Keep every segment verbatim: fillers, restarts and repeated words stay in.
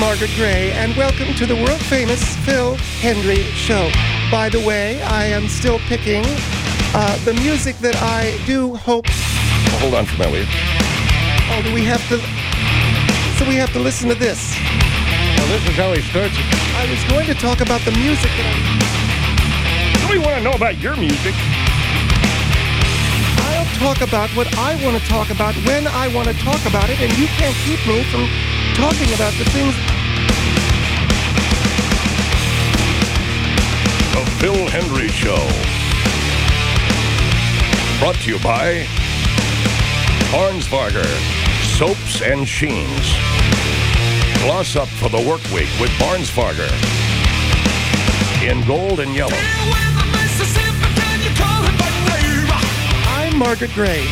Margaret Gray, and welcome to the world-famous Phil Hendrie Show. By the way, I am still picking uh, the music that I do hope... Well, hold on for a minute, will you? Oh, do we have to... So we have to listen to this. Well, this is how he starts it. I was going to talk about the music that I... What do you want to know about your music? I'll talk about what I want to talk about when I want to talk about it, and you can't keep me from talking about the things... The Phil Hendrie Show. Brought to you by Barnsvarger Soaps and Sheens. Gloss up for the work week with Barnsvarger. In gold and yellow. I'm Margaret Gray.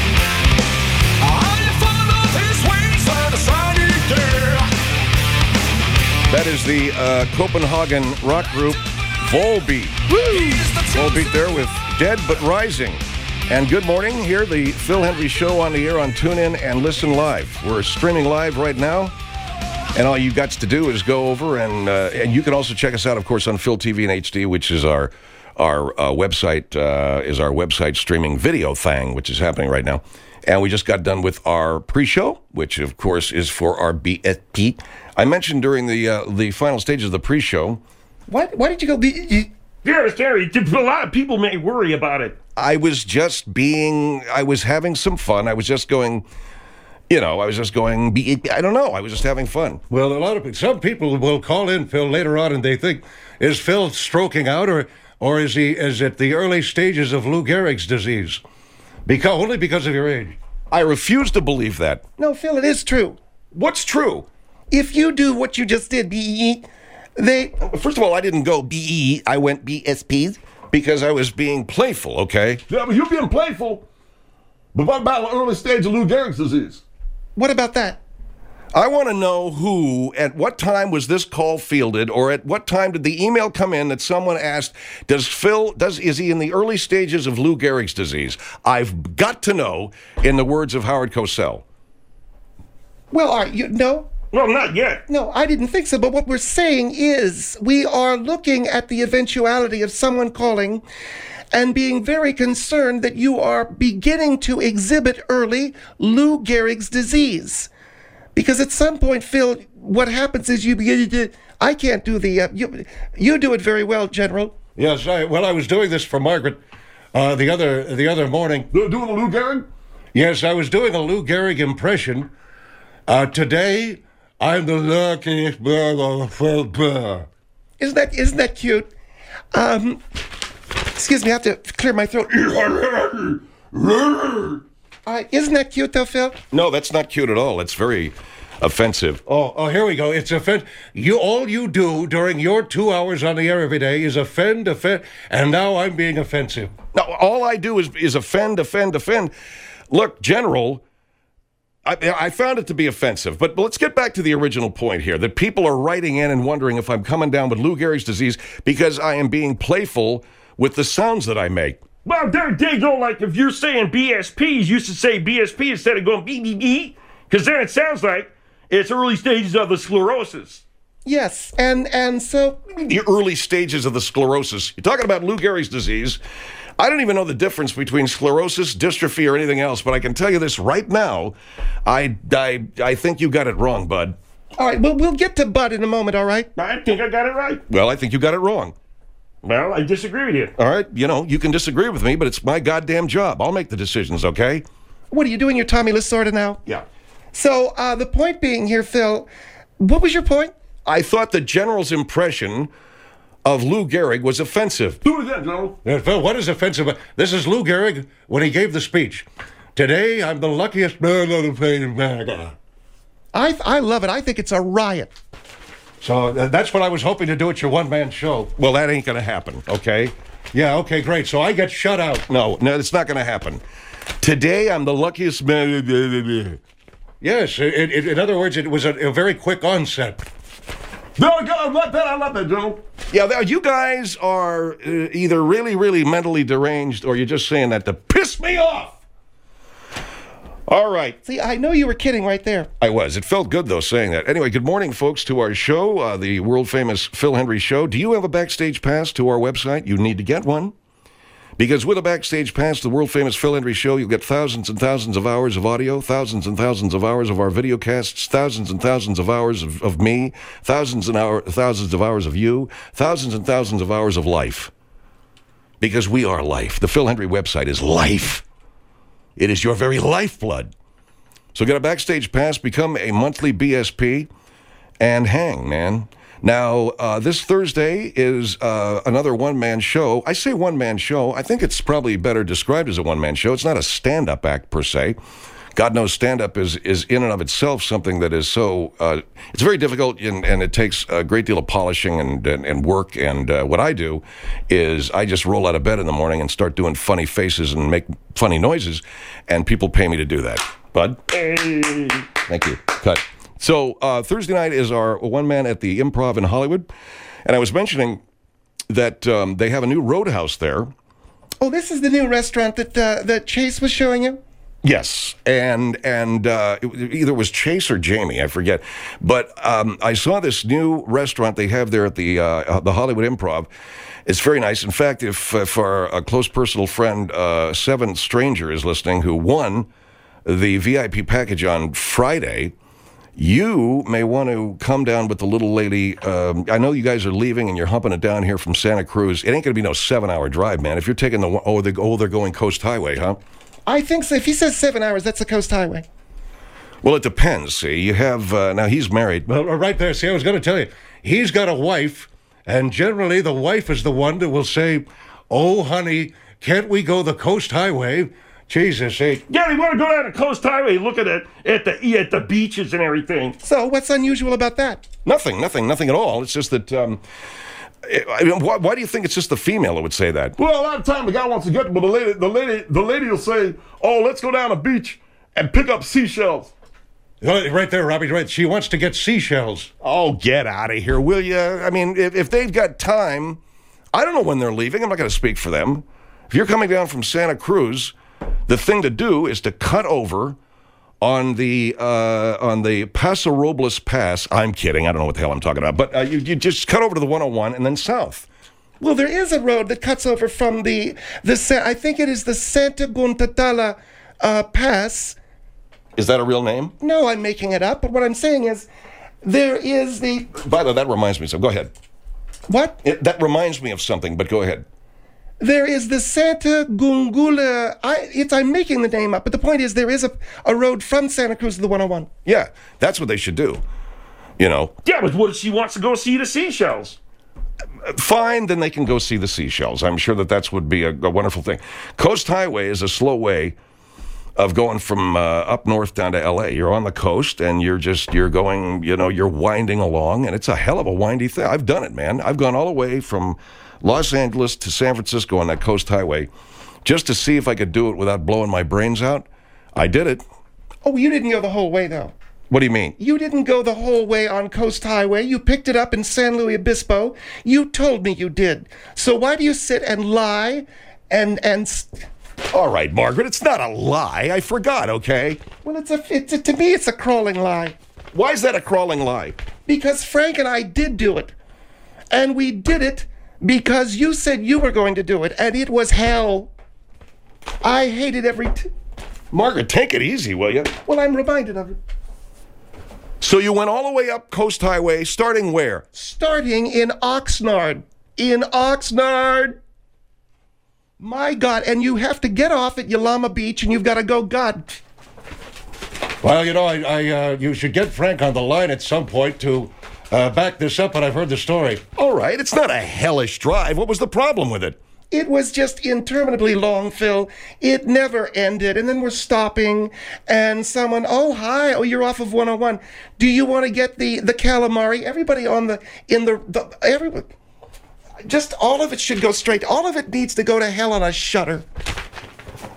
That is the uh, Copenhagen rock group Volbeat. Woo! Volbeat there with Dead But Rising. And good morning. Here, the Phil Hendrie Show on the air on TuneIn and listen live. We're streaming live right now. And all you got to do is go over and uh, and you can also check us out, of course, on Phil T V in H D, which is our our uh, website uh, is our website streaming video thing, which is happening right now. And we just got done with our pre-show, which of course is for our B S P. I mentioned during the uh, the final stages of the pre-show. What? Why did you go be? Yeah, Terry. A lot of people may worry about it. I was just being. I was having some fun. I was just going. You know, I was just going, I don't know, I was just having fun. Well, a lot of some people will call in, Phil, later on, and they think, is Phil stroking out, or or is he is it the early stages of Lou Gehrig's disease? Because only because of your age. I refuse to believe that. No, Phil, it is true. What's true? If you do what you just did, B E E, they... First of all, I didn't go B E E, I went B S P, because I was being playful, okay? Yeah, but you're being playful. But what about the early stage of Lou Gehrig's disease? What about that? I want to know who, at what time was this call fielded, or at what time did the email come in that someone asked, does Phil, does is he in the early stages of Lou Gehrig's disease? I've got to know, in the words of Howard Cosell. Well, are you, no? Well, not yet. No, I didn't think so, but what we're saying is we are looking at the eventuality of someone calling and being very concerned that you are beginning to exhibit early Lou Gehrig's disease. Because at some point, Phil, what happens is you begin to... I can't do the... Uh, you, you do it very well, General. Yes, I, well, I was doing this for Margaret uh, the other the other morning. You're doing a Lou Gehrig? Yes, I was doing a Lou Gehrig impression. Uh, today, I'm the luckiest bird on the field. Isn't that, isn't that cute? Um... Excuse me, I have to clear my throat. uh, isn't that cute, though, Phil? No, that's not cute at all. It's very offensive. Oh, oh, here we go. It's offend. You all you do during your two hours on the air every day is offend, offend, and now I'm being offensive. No, all I do is is offend, offend, offend. Look, General, I, I found it to be offensive, but let's get back to the original point here, that people are writing in and wondering if I'm coming down with Lou Gehrig's disease because I am being playful with the sounds that I make. Well, there they go, like if you're saying B S Ps, you should say B S P instead of going B B B, because then it sounds like it's early stages of the sclerosis. Yes, and and so... The early stages of the sclerosis. You're talking about Lou Gehrig's disease. I don't even know the difference between sclerosis, dystrophy, or anything else, but I can tell you this right now. I, I, I think you got it wrong, bud. All right, well, we'll get to Bud in a moment, all right? I think I got it right. Well, I think you got it wrong. Well, I disagree with you. All right, you know, you can disagree with me, but it's my goddamn job. I'll make the decisions, okay? What, are you doing your Tommy Lasorda now? Yeah. So, uh, the point being here, Phil, what was your point? I thought the General's impression of Lou Gehrig was offensive. Do it again, General. Uh, Phil, what is offensive? This is Lou Gehrig when he gave the speech. Today, I'm the luckiest man on the face of America. I, I love it. I think it's a riot. So uh, that's what I was hoping to do at your one-man show. Well, that ain't going to happen, okay? Yeah, okay, great. So I get shut out. No, no, it's not going to happen. Today, I'm the luckiest man. Yes, it, it, in other words, it was a, a very quick onset. No, I love that. I love that, General. Yeah, you guys are uh, either really, really mentally deranged or you're just saying that to piss me off. All right. See, I know you were kidding right there. I was. It felt good, though, saying that. Anyway, good morning, folks, to our show, uh, the world-famous Phil Hendry Show. Do you have a Backstage Pass to our website? You need to get one. Because with a Backstage Pass, the world-famous Phil Hendry Show, you'll get thousands and thousands of hours of audio, thousands and thousands of hours of our video casts, thousands and thousands of hours of, of me, thousands and hour, thousands of hours of you, thousands and thousands of hours of life. Because we are life. The Phil Hendry website is life. It is your very lifeblood. So get a Backstage Pass, become a monthly B S P, and hang, man. Now, uh, this Thursday is uh, another one-man show. I say one-man show. I think it's probably better described as a one-man show. It's not a stand-up act, per se. God knows stand-up is, is in and of itself something that is so, uh, it's very difficult, and, and it takes a great deal of polishing and, and, and work. And uh, what I do is I just roll out of bed in the morning and start doing funny faces and make funny noises, and people pay me to do that. Bud? Hey. Thank you. Cut. So uh, Thursday night is our one-man at the Improv in Hollywood, and I was mentioning that um, they have a new Roadhouse there. Oh, this is the new restaurant that uh, that Chase was showing you? Yes, and and uh, it either was Chase or Jamie, I forget. But um, I saw this new restaurant they have there at the uh, the Hollywood Improv. It's very nice. In fact, if, if our a close personal friend, uh, Seven Stranger, is listening, who won the V I P package on Friday, you may want to come down with the little lady. Um, I know you guys are leaving and you're humping it down here from Santa Cruz. It ain't going to be no seven-hour drive, man. If you're taking the oh, the, oh, they're going Coast Highway, huh? I think so. If he says seven hours, that's the Coast Highway. Well, it depends. See, you have uh, now he's married. Well, right there. See, I was going to tell you, he's got a wife, and generally the wife is the one that will say, "Oh, honey, can't we go the Coast Highway?" Jesus, hey. Yeah, they want to go down the Coast Highway, look at it at the at the beaches and everything. So what's unusual about that? Nothing, nothing, nothing at all. It's just that. Um, I mean, why, why do you think it's just the female that would say that? Well, a lot of time the guy wants to get, but the lady, the lady, the lady will say, "Oh, let's go down the beach and pick up seashells." Right there, Robbie's right. She wants to get seashells. Oh, get out of here, will you? I mean, if, if they've got time, I don't know when they're leaving. I'm not going to speak for them. If you're coming down from Santa Cruz, the thing to do is to cut over on the uh, on the Paso Robles Pass. I'm kidding. I don't know what the hell I'm talking about. But uh, you, you just cut over to the one oh one and then south. Well, there is a road that cuts over from the, the I think it is the Santa Guntatala uh, Pass. Is that a real name? No, I'm making it up. But what I'm saying is there is the... By the way, that reminds me of something. Go ahead. What? It, that reminds me of something, but go ahead. There is the Santa Gungula. I, it's, I'm making the name up, but the point is there is a, a road from Santa Cruz to the one oh one. Yeah, that's what they should do. You know. Yeah, but what if she wants to go see the seashells? Fine, then they can go see the seashells. I'm sure that that would be a, a wonderful thing. Coast Highway is a slow way of going from uh, up north down to L A. You're on the coast, and you're just, you're going, you know, you're winding along, and it's a hell of a windy thing. I've done it, man. I've gone all the way from Los Angeles to San Francisco on that Coast Highway just to see if I could do it without blowing my brains out. I did it. Oh, you didn't go the whole way, though. What do you mean? You didn't go the whole way on Coast Highway. You picked it up in San Luis Obispo. You told me you did. So why do you sit and lie and... and st- All right, Margaret, it's not a lie. I forgot, okay? Well, it's a, it's a, to me, it's a crawling lie. Why is that a crawling lie? Because Frank and I did do it. And we did it because you said you were going to do it, and it was hell. I hated every... T- Margaret, take it easy, will you? well, I'm reminded of it. So you went all the way up Coast Highway, starting where? Starting in Oxnard. In Oxnard. My God, and you have to get off at Yalama Beach, and you've got to go, God. Well, you know, I, I uh, you should get Frank on the line at some point to uh, back this up, but I've heard the story. All right, it's not a hellish drive. What was the problem with it? It was just interminably long, Phil. It never ended. And then we're stopping, and someone, oh, hi, oh, you're off of one oh one. Do you want to get the, the calamari? Everybody on the, in the, the everyone, just all of it should go straight. All of it needs to go to hell on a shutter.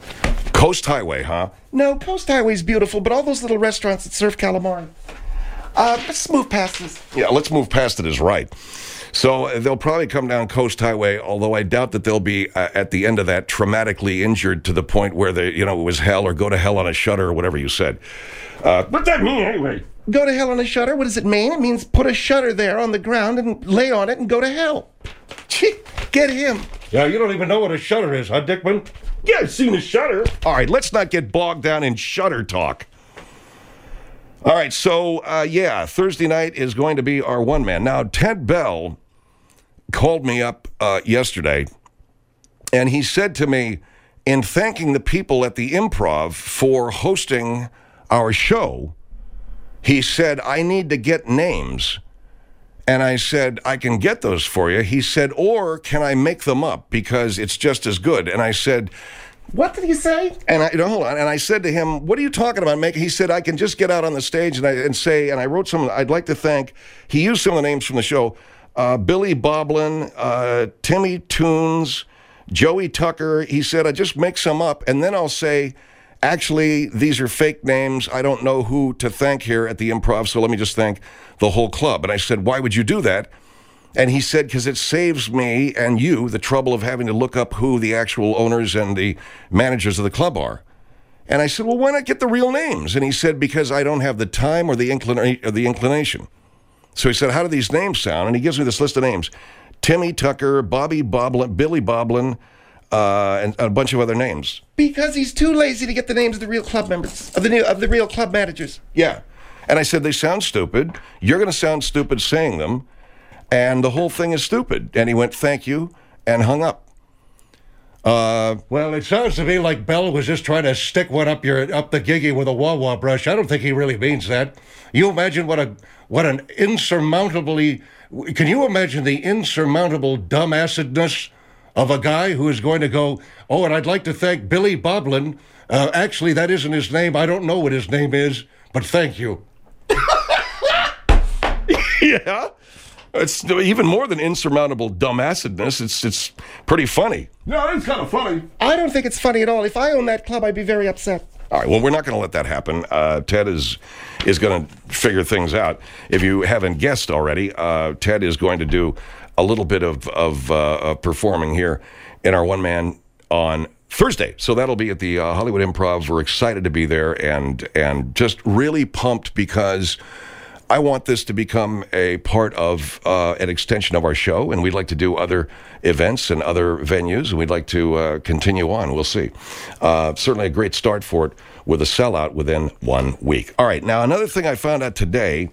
Coast Highway, huh? No, Coast Highway's beautiful, but all those little restaurants that serve calamari. Uh, let's move past this. Yeah, let's move past it is right. So uh, they'll probably come down Coast Highway, although I doubt that they'll be uh, at the end of that traumatically injured to the point where they, you know, it was hell or go to hell on a shutter or whatever you said. Uh, What's that mean anyway? Go to hell on a shutter? What does it mean? It means put a shutter there on the ground and lay on it and go to hell. Gee, get him. Yeah, you don't even know what a shutter is, huh, Dickman? Yeah, I've seen a shutter. all right, let's not get bogged down in shutter talk. All right, so, uh, yeah, Thursday night is going to be our one man. Now, Ted Bell called me up uh, yesterday, and he said to me, in thanking the people at the Improv for hosting our show, he said, I need to get names. And I said, I can get those for you. He said, or can I make them up because it's just as good? And I said, What did he say? and I, no, hold on. And I said to him, what are you talking about making? He said, I can just get out on the stage and, I, and say, and I wrote some, I'd like to thank, he used some of the names from the show, uh, Billy Boblin, uh, Timmy Toons, Joey Tucker. He said, I just make some up and then I'll say, actually, these are fake names. I don't know who to thank here at the Improv, so let me just thank the whole club. And I said, why would you do that? And he said, because it saves me and you the trouble of having to look up who the actual owners and the managers of the club are. And I said, well, why not get the real names? And he said, because I don't have the time or the, inclina- or the inclination. So he said, how do these names sound? And he gives me this list of names. Timmy Tucker, Bobby Boblin, Billy Boblin, uh, and a bunch of other names. Because he's too lazy to get the names of the real club members, of the new, of the real club managers. Yeah. And I said, they sound stupid. You're going to sound stupid saying them. And the whole thing is stupid. And he went, thank you, and hung up. Uh, Well, it sounds to me like Bell was just trying to stick one up your up the giggy with a wah-wah brush. I don't think he really means that. You imagine what a what an insurmountably... Can you imagine the insurmountable dumbassedness of a guy who is going to go, oh, and I'd like to thank Billy Boblin. Uh, actually, that isn't his name. I don't know what his name is, but thank you. yeah. It's even more than insurmountable dumbassedness. It's it's pretty funny. No, that's kind of funny. I don't think it's funny at all. If I owned that club, I'd be very upset. All right, well, we're not going to let that happen. Uh, Ted is is going to figure things out. If you haven't guessed already, uh, Ted is going to do a little bit of, of, uh, of performing here in our one-man on Thursday. So that'll be at the uh, Hollywood Improv. We're excited to be there and and just really pumped because I want this to become a part of uh, an extension of our show, and we'd like to do other events and other venues, and we'd like to uh, continue on. We'll see. Uh, certainly a great start for it with a sellout within one week. All right, now another thing I found out today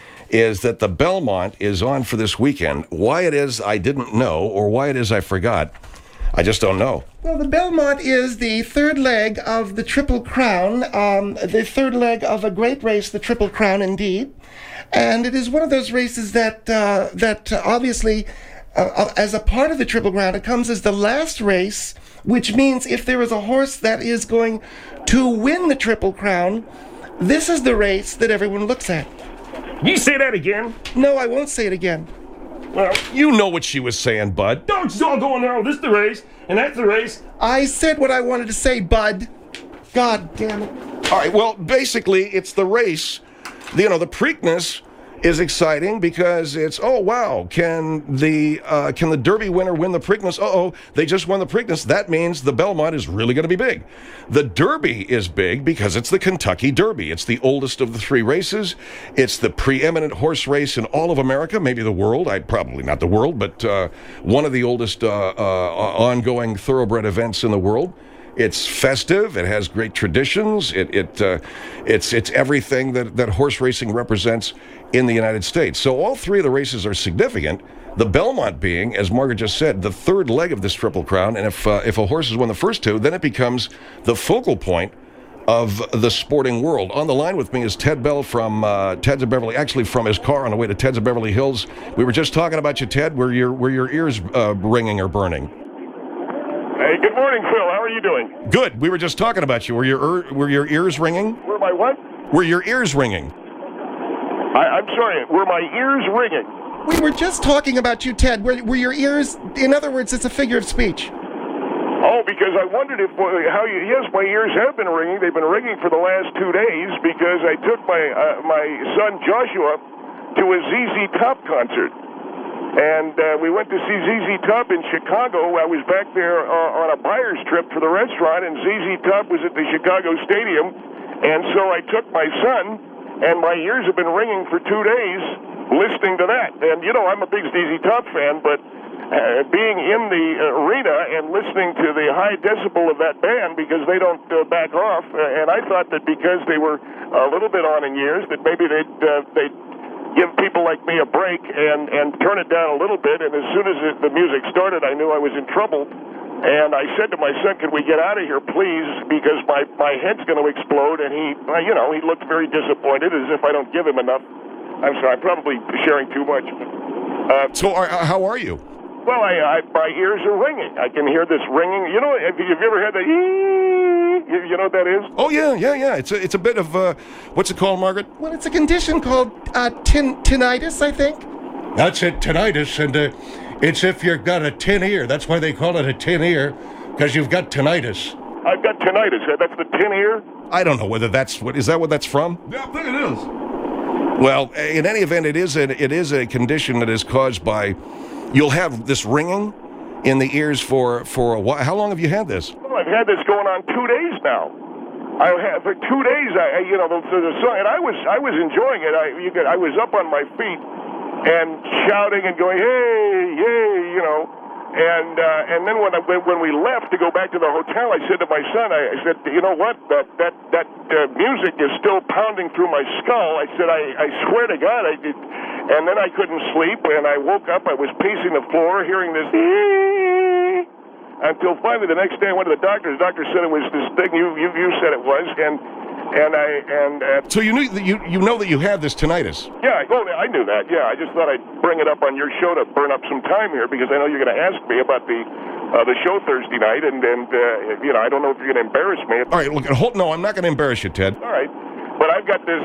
is that the Belmont is on for this weekend. Why it is, I didn't know, or why it is, I forgot. I just don't know. Well, the Belmont is the third leg of the Triple Crown, um, the third leg of a great race, the Triple Crown indeed. And it is one of those races that, uh, that uh, obviously, uh, as a part of the Triple Crown, it comes as the last race, which means if there is a horse that is going to win the Triple Crown, this is the race that everyone looks at. You say that again? No, I won't say it again. Well, You know what she was saying, bud. don't you all going there. This is the race, and that's the race. I said what I wanted to say, bud. God damn it. All right, well, basically, it's the race. You know, the Preakness is exciting because it's, oh, wow, can the uh, can the Derby winner win the Preakness? Uh-oh, they just won the Preakness. That means the Belmont is really going to be big. The Derby is big because it's the Kentucky Derby. It's the oldest of the three races. It's the preeminent horse race in all of America, maybe the world. I'd probably not the world, but uh, one of the oldest uh, uh, ongoing thoroughbred events in the world. It's festive. It has great traditions. It it uh, it's it's everything that, that horse racing represents in the United States. So all three of the races are significant. The Belmont being, as Margaret just said, the third leg of this Triple Crown. And if uh, if a horse has won the first two, then it becomes the focal point of the sporting world. On the line with me is Ted Bell from uh, Ted's of Beverly, actually from his car on the way to Ted's of Beverly Hills. We were just talking about you, Ted. Were your were your ears uh, ringing or burning? Hey, good morning, Phil. How are you doing? Good. We were just talking about you. Were your er, were your ears ringing? Were my what? Were your ears ringing? I, I'm sorry. Were my ears ringing? We were just talking about you, Ted. Were, were your ears, in other words, it's a figure of speech. Oh, because I wondered if how you. Yes, my ears have been ringing. They've been ringing for the last two days because I took my uh, my son Joshua to a Z Z Top concert, and uh, we went to see Z Z Top in Chicago. I was back there uh, on a buyer's trip for the restaurant, and Z Z Top was at the Chicago Stadium, and so I took my son, and my ears have been ringing for two days listening to that. And you know, I'm a big Z Z Top fan, but. Uh, being in the arena and listening to the high decibel of that band because they don't uh, back off, uh, and I thought that because they were a little bit on in years that maybe they'd uh, they'd give people like me a break and, and turn it down a little bit. And as soon as it, the music started, I knew I was in trouble. And I said to my son, "Can we get out of here, please? Because my my head's going to explode." And he, uh, you know, he looked very disappointed, as if I don't give him enough. I'm sorry, I'm probably sharing too much. Uh, So, are, how are you? Well, I, I, my ears are ringing. I can hear this ringing. You know, have you, have you ever had the ee? You, you know what that is? Oh, yeah, yeah, yeah. It's a, it's a bit of, uh, what's it called, Margaret? Well, it's a condition called uh, tin- tinnitus, I think. That's it, tinnitus, and uh, it's if you've got a tin ear. That's why they call it a tin ear, because you've got tinnitus. I've got tinnitus. That's the tin ear? I don't know whether that's, what, is that what that's from? Yeah, I think it is. Well, in any event, it is a, it is a condition that is caused by, you'll have this ringing in the ears for, for a while. How long have you had this? Well, I've had this going on two days now. I have for two days. I, you know, the, the song, and I was, I was enjoying it. I, you could, I was up on my feet and shouting and going, "Hey, yay!" You know, and uh, and then when I, when we left to go back to the hotel, I said to my son, I, I said, "You know what? That that that uh, music is still pounding through my skull." I said, "I, I swear to God, I did." And then I couldn't sleep, and I woke up. I was pacing the floor, hearing this, until finally the next day I went to the doctor. The doctor said it was this thing you you, you said it was, and and I and uh, So you knew that you you know that you have this tinnitus. yeah, oh, I knew that. Yeah, I just thought I'd bring it up on your show to burn up some time here because I know you're going to ask me about the uh, the show Thursday night, and and uh, you know I don't know if you're going to embarrass me. All right, look, hold, no, I'm not going to embarrass you, Ted. All right, but I've got this.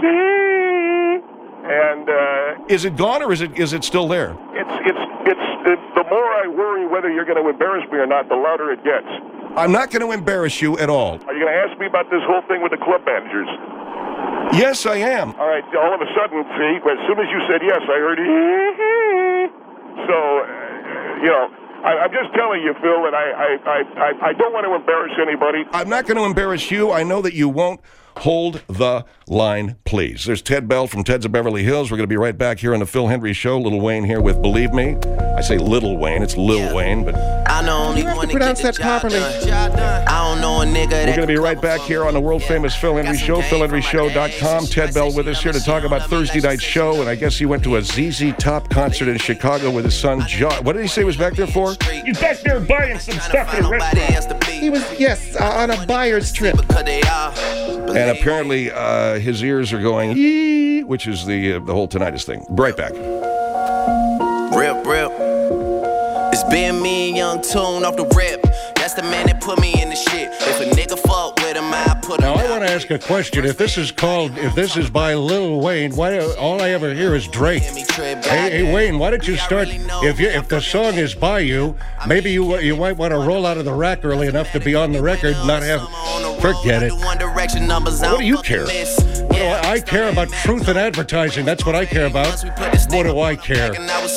And uh, Is it gone or is it is it still there? it's it's it's it, the more I worry whether you're going to embarrass me or not, the louder it gets. I'm not going to embarrass you at all. Are you going to ask me about this whole thing with the club managers? Yes, I am. All right. All of a sudden, see, as soon as you said yes, I heard. So, uh, you know, I, I'm just telling you, Phil, that I I, I I I don't want to embarrass anybody. I'm not going to embarrass you. I know that you won't. Hold the line, please. There's Ted Bell from Ted's of Beverly Hills. We're going to be right back here on the Phil Hendry Show. Little Wayne here with Believe Me. I say Little Wayne. It's Lil yeah. Wayne, but I know only you have to pronounce that properly. I don't know a nigga that we're going to be right back here on the world famous Phil Hendry Show, phil hendry show dot com. Ted Bell with us here to talk about Thursday night's show, and I guess he went to a Z Z Top concert in Chicago with his son Josh. What did he say he was back there for? He's back there buying some stuff at a restaurant. He was, yes, uh, on a buyer's trip. And apparently uh, his ears are going, ee, which is the uh, the whole tinnitus thing. Right back. Rip, rip. It's been me and Young Tune off the rip. That's the man that put me in the shit. If a nigga fuck with him, I put him Now, I down. want to ask a question. If this is called, if this is by Lil Wayne, why all I ever hear is Drake? Hey, hey Wayne, why don't you start, if you, if the song is by you, maybe you you might want to roll out of the rack early enough to be on the record, not have, forget it. What do you care? What do I, I care about truth in advertising. That's what I care about. What do I care?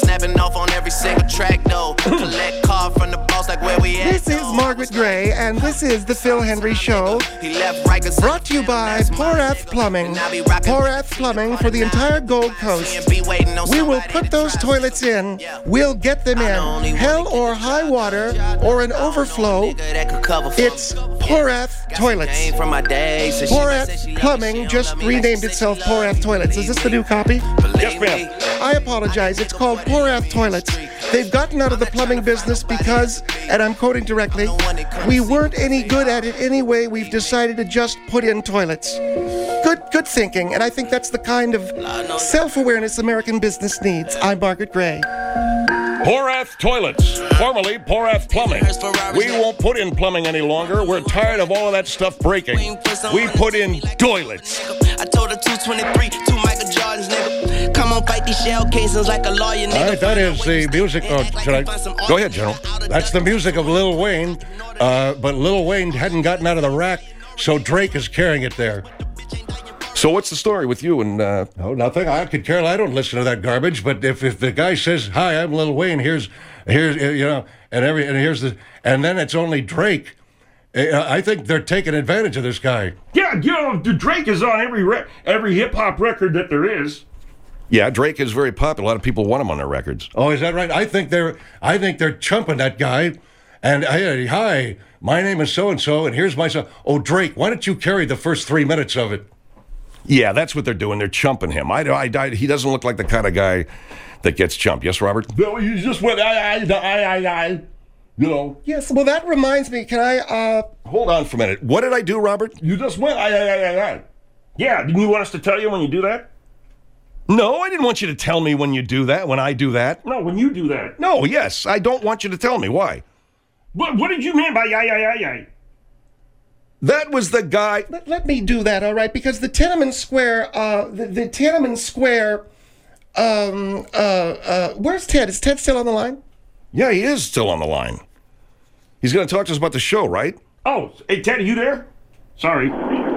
This is Margaret Gray, and this is the Phil Hendry Show, brought to you by Porath Plumbing. Porath Plumbing for the entire Gold Coast. We will put those toilets in. We'll get them in. Hell or high water or an overflow. It's Porath Toilets. Porath Plumbing just renamed itself Porath Toilets. Is this the new copy? Yes, ma'am. I apologize. It's called Porath Toilets. They've gotten out of the plumbing business because, and I'm quoting directly, we weren't any good at it anyway. We've decided to just put in toilets. Good, good thinking, and I think that's the kind of self-awareness American business needs. I'm Margaret Gray. Porath Toilets, formerly Porath Plumbing. We won't put in plumbing any longer. We're tired of all of that stuff breaking. We put in toilets. I told her two twenty-three, two Michael Jordans, nigga. Come on, fight these shell casings like a lawyer, nigga. All right, that is the music. Oh, should I? Go ahead, General. That's the music of Lil Wayne. Uh, but Lil Wayne hadn't gotten out of the rack, so Drake is carrying it there. So what's the story with you and... Uh, Oh, nothing. I could care. I don't listen to that garbage. But if, if the guy says, "Hi, I'm Lil Wayne," here's here's you know, and every and here's the and then it's only Drake. I think they're taking advantage of this guy. Yeah, you know, Drake is on every re- every hip hop record that there is. yeah, Drake is very popular. A lot of people want him on their records. Oh, is that right? I think they're I think they're chumping that guy. And hey, hi, my name is so and so, and here's my son. Oh, Drake, why don't you carry the first three minutes of it? Yeah, that's what they're doing. They're chumping him. I, I, I, he doesn't look like the kind of guy that gets chumped. Yes, Robert? No, you just went, I, I, I, I, I, you know. Yes, well, that reminds me. Can I, uh... Hold on for a minute. What did I do, Robert? You just went, I, I, I, I, I. Yeah, didn't you want us to tell you when you do that? No, I didn't want you to tell me when you do that, when I do that. No, when you do that. No, yes, I don't want you to tell me. Why? What, what did you mean by, I, I, I, I? That was the guy... Let, let me do that, all right? Because the Tiananmen Square, uh, the, the Tiananmen Square, um, uh, uh, where's Ted? Is Ted still on the line? Yeah, he is still on the line. He's going to talk to us about the show, right? Oh, hey, Ted, are you there? Sorry.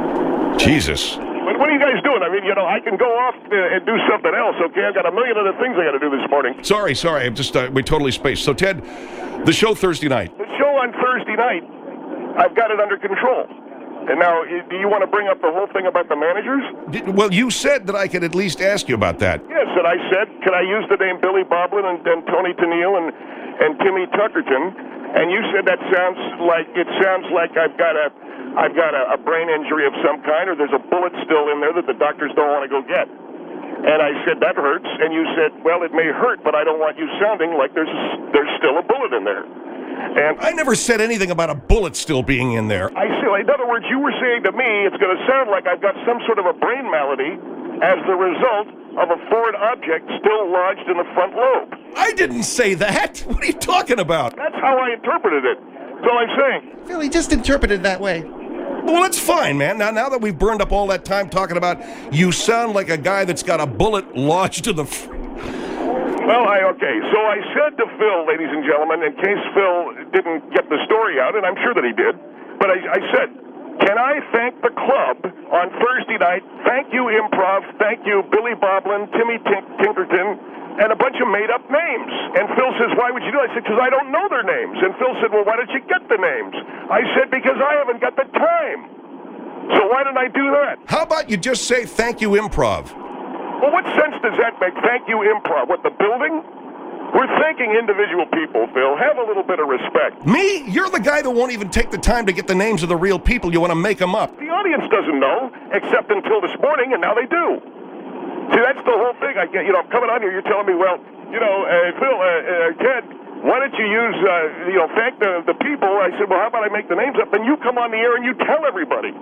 Jesus. But what are you guys doing? I mean, you know, I can go off uh, and do something else, okay? I've got a million other things I got to do this morning. Sorry, sorry. I'm just, uh, we totally spaced. So, Ted, the show Thursday night. The show on Thursday night, I've got it under control. And now, i- do you want to bring up the whole thing about the managers? Did, well, you said that I could at least ask you about that. Yes, and I said, can I use the name Billy Boblin and, and Tony Tennille and, and Timmy Tuckerton? And you said that sounds like, it sounds like I've got a, I've got a, a brain injury of some kind, or there's a bullet still in there that the doctors don't want to go get. And I said, that hurts. And you said, well, it may hurt, but I don't want you sounding like there's a, there's still a bullet in there. And I never said anything about a bullet still being in there. I see. In other words, you were saying to me, it's going to sound like I've got some sort of a brain malady as the result of a foreign object still lodged in the front lobe. I didn't say that. What are you talking about? That's how I interpreted it. That's all I'm saying. Phil, he just interpreted it that way. Well, that's fine, man. Now, now that we've burned up all that time talking about you sound like a guy that's got a bullet lodged in the... Fr- Well, I, okay, so I said to Phil, ladies and gentlemen, in case Phil didn't get the story out, and I'm sure that he did, but I, I said, can I thank the club on Thursday night? Thank you, Improv. Thank you, Billy Boblin, Timmy Tink- Tinkerton, and a bunch of made-up names. And Phil says, why would you do it? I said, because I don't know their names. And Phil said, well, why don't you get the names? I said, because I haven't got the time. So why didn't I do that? How about you just say thank you, Improv? Well, what sense does that make? Thank you, Improv. What, the building? We're thanking individual people, Phil. Have a little bit of respect. Me? You're the guy that won't even take the time to get the names of the real people. You want to make them up. The audience doesn't know, except until this morning, and now they do. See, that's the whole thing. I get, you know, I'm coming on here, you're telling me, well, you know, uh, Phil, uh, uh, Ted, why don't you use, uh, you know, thank the, the people? I said, well, how about I make the names up? Then you come on the air and you tell everybody.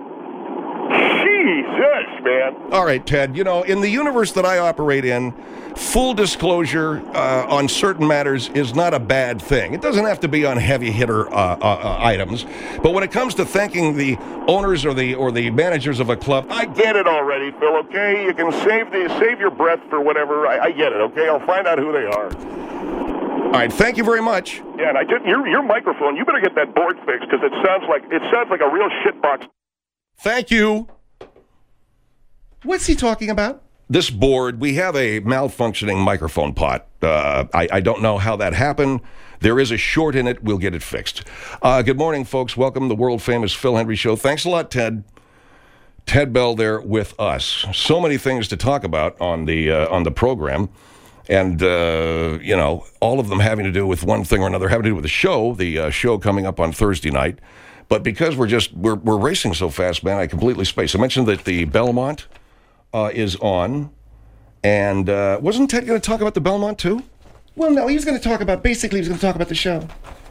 Jesus, man. All right, Ted, you know, in the universe that I operate in, full disclosure uh, on certain matters is not a bad thing. It doesn't have to be on heavy hitter uh, uh, uh, items. But when it comes to thanking the owners or the or the managers of a club, I get it already, Phil, okay? You can save the save your breath for whatever. I, I get it, okay? I'll find out who they are. all right, thank you very much. Yeah, and I did your your microphone, you better get that board fixed, because it sounds like it sounds like a real shitbox. Thank you. What's he talking about? This board, we have a malfunctioning microphone pot. Uh, I, I don't know how that happened. There is a short in it. We'll get it fixed. Uh, good morning, folks. Welcome to the world-famous Phil Hendrie Show. Thanks a lot, Ted. Ted Bell there with us. So many things to talk about on the uh, on the program. And, uh, you know, all of them having to do with one thing or another, having to do with the show, the uh, show coming up on Thursday night. But because we're just, we're, we're racing so fast, man, I completely spaced. I mentioned that the Belmont uh, is on. And uh, wasn't Ted going to talk about the Belmont, too? Well, no, he was going to talk about, basically, he was going to talk about the show.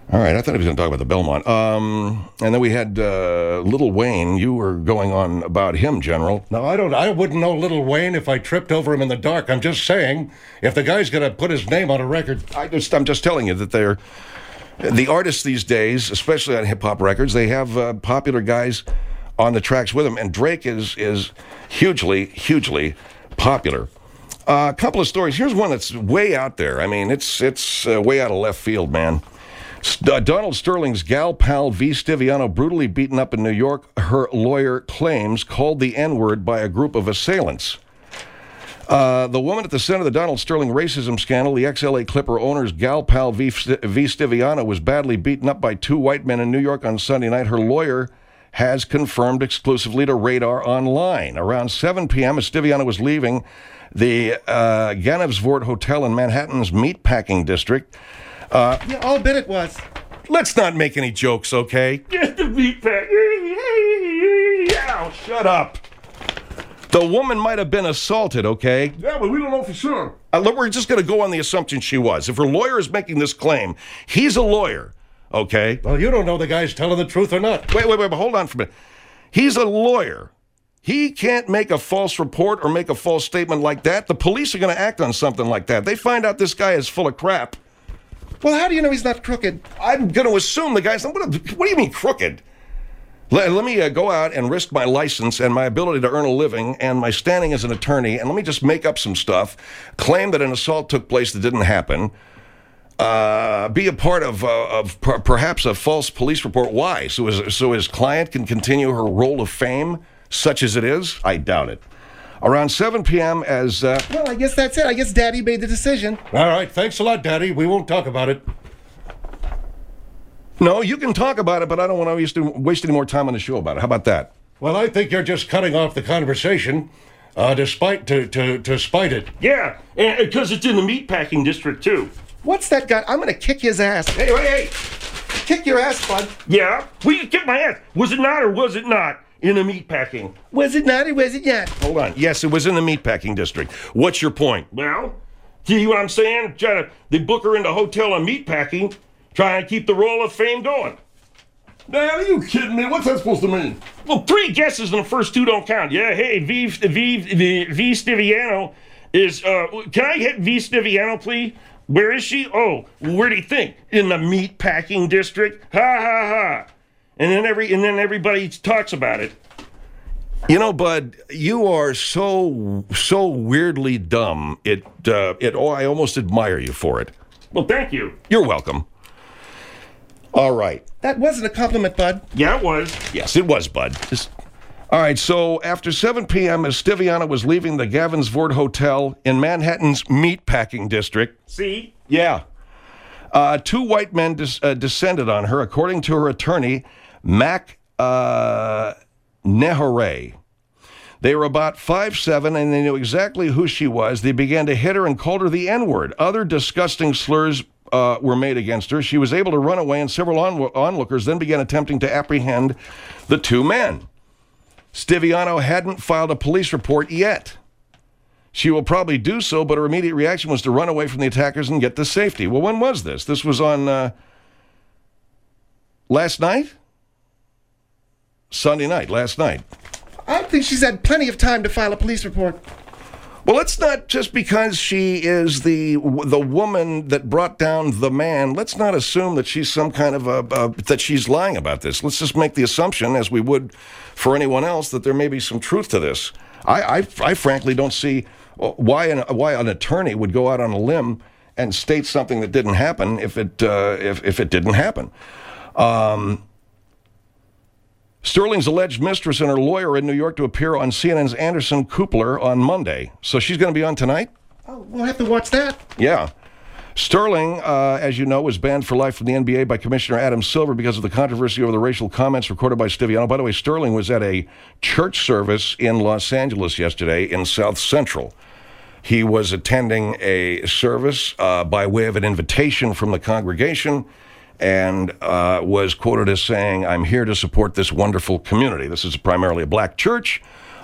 All right, I thought he was going to talk about the Belmont. Um, and then we had uh, Little Wayne. You were going on about him, General. No, I don't. I wouldn't know Little Wayne if I tripped over him in the dark. I'm just saying, if the guy's going to put his name on a record. I just, I'm just telling you that they're the artists these days, especially on hip hop records. They have uh, popular guys on the tracks with them, and Drake is is hugely, hugely popular. Uh, a couple of stories. Here's one that's way out there. I mean, it's it's uh, way out of left field, man. Uh, Donald Sterling's gal pal V. Stiviano brutally beaten up in New York, her lawyer claims, called the N-word by a group of assailants. Uh, the woman at the center of the Donald Sterling racism scandal, the ex-L A Clipper owner's gal pal V. v. Stiviano, was badly beaten up by two white men in New York on Sunday night. Her lawyer has confirmed exclusively to Radar Online. Around seven p.m., as Stiviano was leaving the uh, Ganevsvort Hotel in Manhattan's Meatpacking District, Uh, yeah, I'll bet it was. let's not make any jokes, okay? Get the meat pack. Ow, shut up. The woman might have been assaulted, okay? Yeah, but we don't know for sure. Uh, look, we're just going to go on the assumption she was. If her lawyer is making this claim, he's a lawyer, okay? Well, you don't know the guy's telling the truth or not. Wait, wait, wait, but hold on for a minute. He's a lawyer. He can't make a false report or make a false statement like that. The police are going to act on something like that. They find out this guy is full of crap. Well, how do you know he's not crooked? I'm going to assume the guy's not. What, what do you mean crooked? Let, let me uh, go out and risk my license and my ability to earn a living and my standing as an attorney, and let me just make up some stuff, claim that an assault took place that didn't happen, uh, be a part of, uh, of per- perhaps a false police report. Why? So his, so his client can continue her role of fame, such as it is? I doubt it. Around seven p.m. as... Uh, Well, I guess that's it. I guess Daddy made the decision. All right, thanks a lot, Daddy. We won't talk about it. no, you can talk about it, but I don't want to waste, waste any more time on the show about it. How about that? Well, I think you're just cutting off the conversation, uh, despite to to to spite it. Yeah, because it's in the meatpacking district, too. What's that guy? I'm going to kick his ass. Hey, hey, hey. Kick your ass, bud. Yeah, we can kick my ass. Was it not or was it not in the meatpacking? Was it not or was it not? Hold on. Yes, it was in the meatpacking district. What's your point? Well, see what I'm saying? Trying to, they book her into hotel on meatpacking, trying to keep the roll of fame going. Man, are you kidding me? What's that supposed to mean? Well, three guesses and the first two don't count. Yeah, hey, V, V, V, v Stiviano is, uh, can I hit V Stiviano, please? Where is she? Oh, where do you think? In the meatpacking district? Ha, ha, ha. And then every, and then everybody talks about it. You know, Bud, you are so, so weirdly dumb. It, uh, it, oh, I almost admire you for it. Well, thank you. You're welcome. All right. That wasn't a compliment, bud. Yeah, it was. Yes, it was, Bud. Just- All right, so after seven p.m., as Stiviano was leaving the Gavensvort Hotel in Manhattan's Meatpacking District. See? Yeah. Uh, two white men des- uh, descended on her, according to her attorney, Mac uh, Nehore. They were about five seven, and they knew exactly who she was. They began to hit her and called her the N-word. Other disgusting slurs uh, were made against her. She was able to run away, and several on- onlookers then began attempting to apprehend the two men. Stiviano hadn't filed a police report yet. She will probably do so, but her immediate reaction was to run away from the attackers and get to safety. Well, when was this? This was on uh, last night? Sunday night, last night. I think she's had plenty of time to file a police report. Well, let's not, just because she is the the woman that brought down the man, let's not assume that she's some kind of a, uh, that she's lying about this. Let's just make the assumption, as we would for anyone else, that there may be some truth to this. I, I, I frankly don't see why an, why an attorney would go out on a limb and state something that didn't happen if it, uh, if, if it didn't happen. Um... Sterling's alleged mistress and her lawyer are in New York to appear on C N N's Anderson Cooper on Monday. So she's going to be on tonight? Oh, we'll have to watch that. Yeah. Sterling, uh, as you know, was banned for life from the N B A by Commissioner Adam Silver because of the controversy over the racial comments recorded by Stiviano. By the way, Sterling was at a church service in Los Angeles yesterday in South Central. He was attending a service uh, by way of an invitation from the congregation, and uh, was quoted as saying, "I'm here to support this wonderful community." This is primarily a black church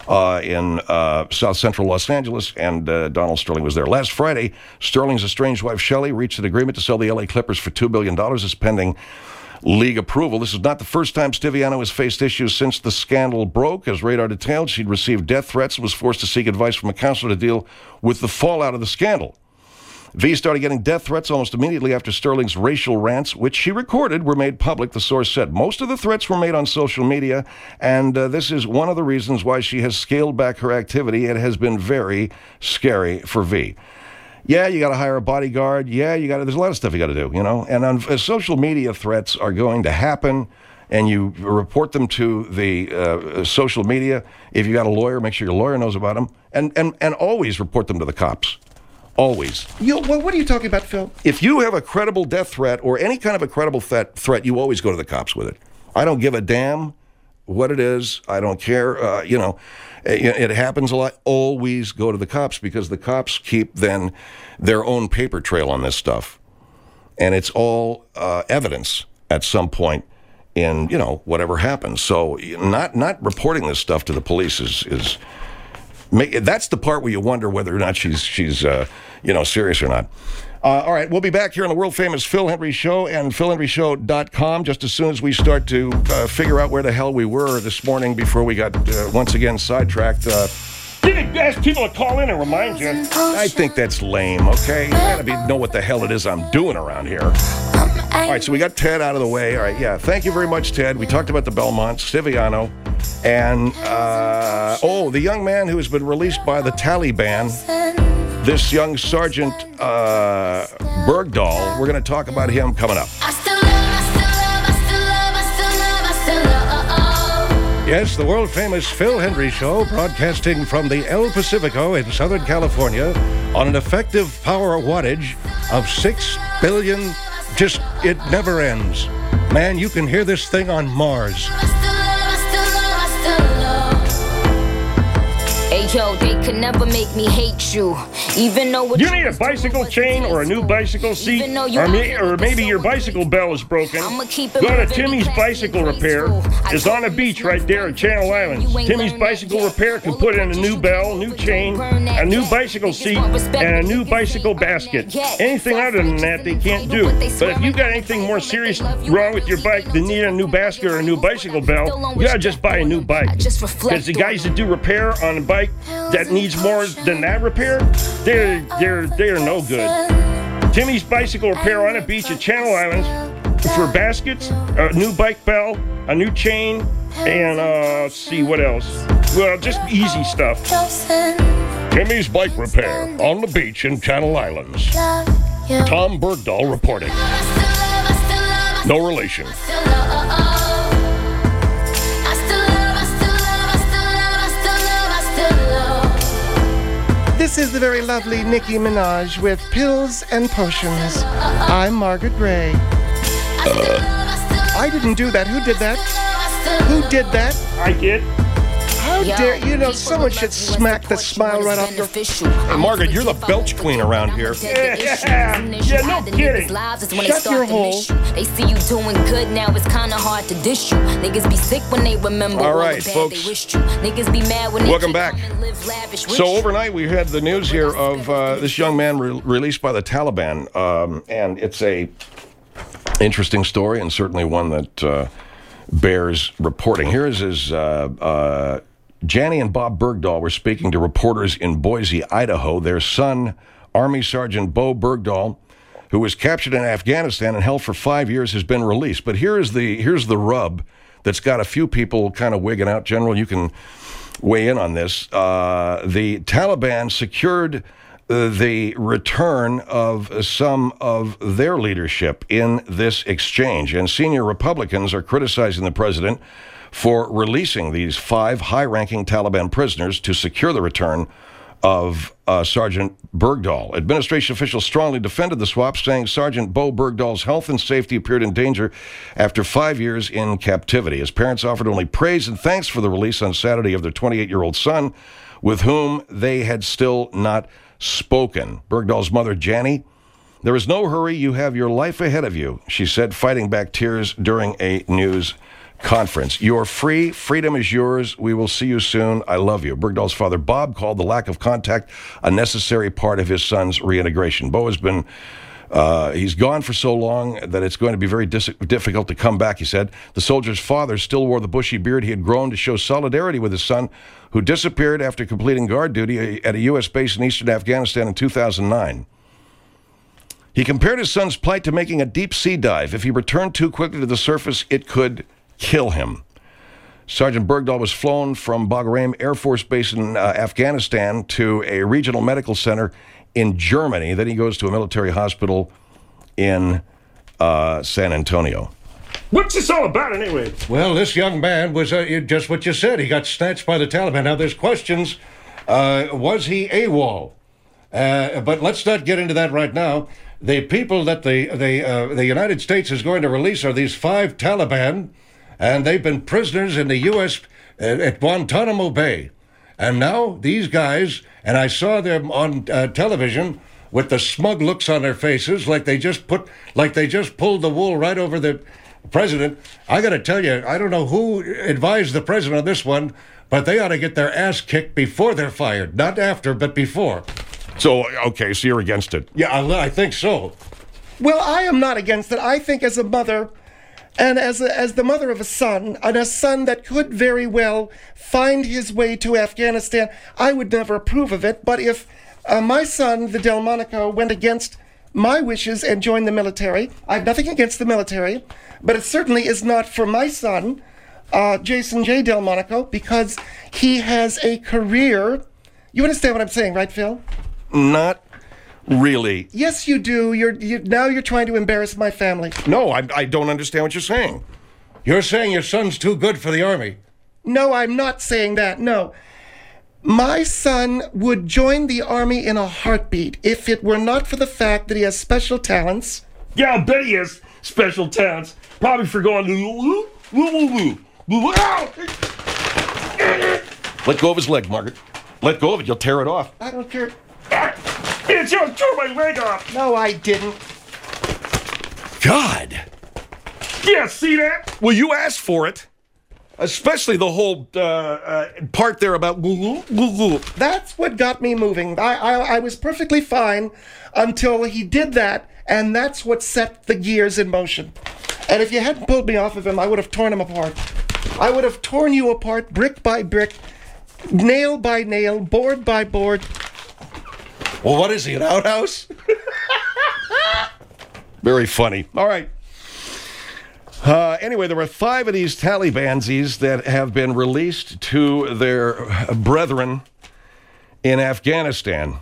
uh, in uh, south central Los Angeles, and uh, Donald Sterling was there. Last Friday, Sterling's estranged wife, Shelley, reached an agreement to sell the L A Clippers for two billion dollars. It's pending league approval. This is not the first time Stiviano has faced issues since the scandal broke. As Radar detailed, she'd received death threats and was forced to seek advice from a counselor to deal with the fallout of the scandal. V started getting death threats almost immediately after Sterling's racial rants, which she recorded, were made public, the source said. Most of the threats were made on social media, and uh, this is one of the reasons why she has scaled back her activity. It has been very scary for V. Yeah, you got to hire a bodyguard. Yeah, you got to, there's a lot of stuff you got to do, you know. And on, uh, social media threats are going to happen, and you report them to the uh, social media. If you got a lawyer, make sure your lawyer knows about them, and and and always report them to the cops. Always. You, well, what are you talking about, Phil? If you have a credible death threat or any kind of a credible th- threat, you always go to the cops with it. I don't give a damn what it is. I don't care. Uh, you know, it, it happens a lot. Always go to the cops, because the cops keep then their own paper trail on this stuff. And it's all uh, evidence at some point in, you know, whatever happens. So not not reporting this stuff to the police is... is that's the part where you wonder whether or not she's, she's uh, you know, serious or not. Uh, all right, we'll be back here on the world-famous Phil Hendrie Show and phil hendrie show dot com just as soon as we start to uh, figure out where the hell we were this morning before we got uh, once again sidetracked. Uh, Didn't ask people to call in and remind you. I think that's lame, okay? You gotta be, know what the hell it is I'm doing around here. All right, so we got Ted out of the way. All right, yeah, thank you very much, Ted. We talked about the Belmont, Stiviano, and, uh, oh, the young man who has been released by the Taliban, this young Sergeant uh, Bergdahl. We're going to talk about him coming up. Yes, the world-famous Phil Hendrie Show, broadcasting from the El Pacifico in Southern California on an effective power wattage of six billion. Just, it never ends. Man, you can hear this thing on Mars. Hey, yo, they could never make me hate you. Even though you need a bicycle chain or a new bicycle seat, or, may, or maybe your bicycle bell is broken. Go to Timmy's Bicycle Repair. It's on the beach right there at Channel Islands. Timmy's Bicycle Repair can put in a new bell, new chain, a new bicycle seat, and a new bicycle basket. Anything other than that, they can't do. But if you got anything more serious wrong with your bike than need a new basket or a new bicycle bell, you gotta just buy a new bike. Because the guys that do repair on the bike that needs more than that repair, they're they're they're no good. Timmy's Bicycle Repair on the beach at Channel Islands for baskets, a new bike bell, a new chain, and uh, let's see what else. Well, just easy stuff. Timmy's Bike Repair on the beach in Channel Islands. Tom Bergdahl reporting. No relation. This is the very lovely Nicki Minaj with Pills and Potions. I'm Margaret Ray. Uh. I didn't do that. Who did that? Who did that? I did. How dare you? know someone should smack the smile right off your face. Hey, Margaret, you're the belch queen around here. Yeah, yeah, no kidding. Shut your hole. They see you doing good now, it's kinda hard to dish you. Niggas be sick when they remember all right, folks. Niggas be mad when they welcome back. So overnight we had the news here of uh, this young man re- released by the Taliban, um, and it's a interesting story and certainly one that uh, bears reporting. Here is his. Uh, uh, Janny and Bob Bergdahl were speaking to reporters in Boise, Idaho. Their son, Army Sergeant Bo Bergdahl, who was captured in Afghanistan and held for five years, has been released. But here is the here's the rub that's got a few people kind of wigging out. General, you can weigh in on this. Uh, the Taliban secured uh, the return of some of their leadership in this exchange, and senior Republicans are criticizing the president for releasing these five high-ranking Taliban prisoners to secure the return of uh, Sergeant Bergdahl. Administration officials strongly defended the swap, saying Sergeant Bo Bergdahl's health and safety appeared in danger after five years in captivity. His parents offered only praise and thanks for the release on Saturday of their twenty-eight-year-old son, with whom they had still not spoken. Bergdahl's mother, Janny, "There is no hurry. You have your life ahead of you," she said, fighting back tears during a news Conference. You're free. Freedom is yours. We will see you soon. I love you. Bergdahl's father, Bob, called the lack of contact a necessary part of his son's reintegration. Bo has been, uh, he's gone for so long that it's going to be very dis- difficult to come back, he said. The soldier's father still wore the bushy beard he had grown to show solidarity with his son, who disappeared after completing guard duty at a U S base in eastern Afghanistan in two thousand nine. He compared his son's plight to making a deep sea dive. If he returned too quickly to the surface, it could kill him. Sergeant Bergdahl was flown from Bagram Air Force Base in uh, Afghanistan to a regional medical center in Germany. Then he goes to a military hospital in uh, San Antonio. What's this all about anyway? Well, this young man was uh, just what you said. He got snatched by the Taliban. Now, there's questions. Uh, was he AWOL? Uh, but let's not get into that right now. The people that the, the, uh, the United States is going to release are these five Taliban, and they've been prisoners in the U S uh, at Guantanamo Bay. And now these guys, and I saw them on uh, television with the smug looks on their faces, like they just put, like they just pulled the wool right over the president. I got to tell you, I don't know who advised the president on this one, but they ought to get their ass kicked before they're fired, not after, but before. So, okay, so you're against it. Yeah, I, I think so. Well, I am not against it. I think as a mother, and as a, as the mother of a son, and a son that could very well find his way to Afghanistan, I would never approve of it. But if uh, my son, the Delmonico, went against my wishes and joined the military, I have nothing against the military, but it certainly is not for my son, uh, Jason J. Delmonico, because he has a career. You understand what I'm saying, right, Phil? Not really. Yes, you do. You're you, now you're trying to embarrass my family. No, I, I don't understand what you're saying. You're saying your son's too good for the Army. No, I'm not saying that. No. My son would join the Army in a heartbeat if it were not for the fact that he has special talents. Yeah, I'll bet he has special talents. Probably for going woo woo woo woo. Let go of his leg, Margaret. Let go of it. You'll tear it off. I don't care. It just tore my leg off. No, I didn't. God. Yeah, see that? Well, you asked for it. Especially the whole uh, uh, part there about woo woo woo. That's what got me moving. I, I I was perfectly fine until he did that, and that's what set the gears in motion. And if you hadn't pulled me off of him, I would have torn him apart. I would have torn you apart brick by brick, nail by nail, board by board. Well, what is he, an outhouse? Very funny. All right. Uh, anyway, there were five of these Talibanzis that have been released to their brethren in Afghanistan.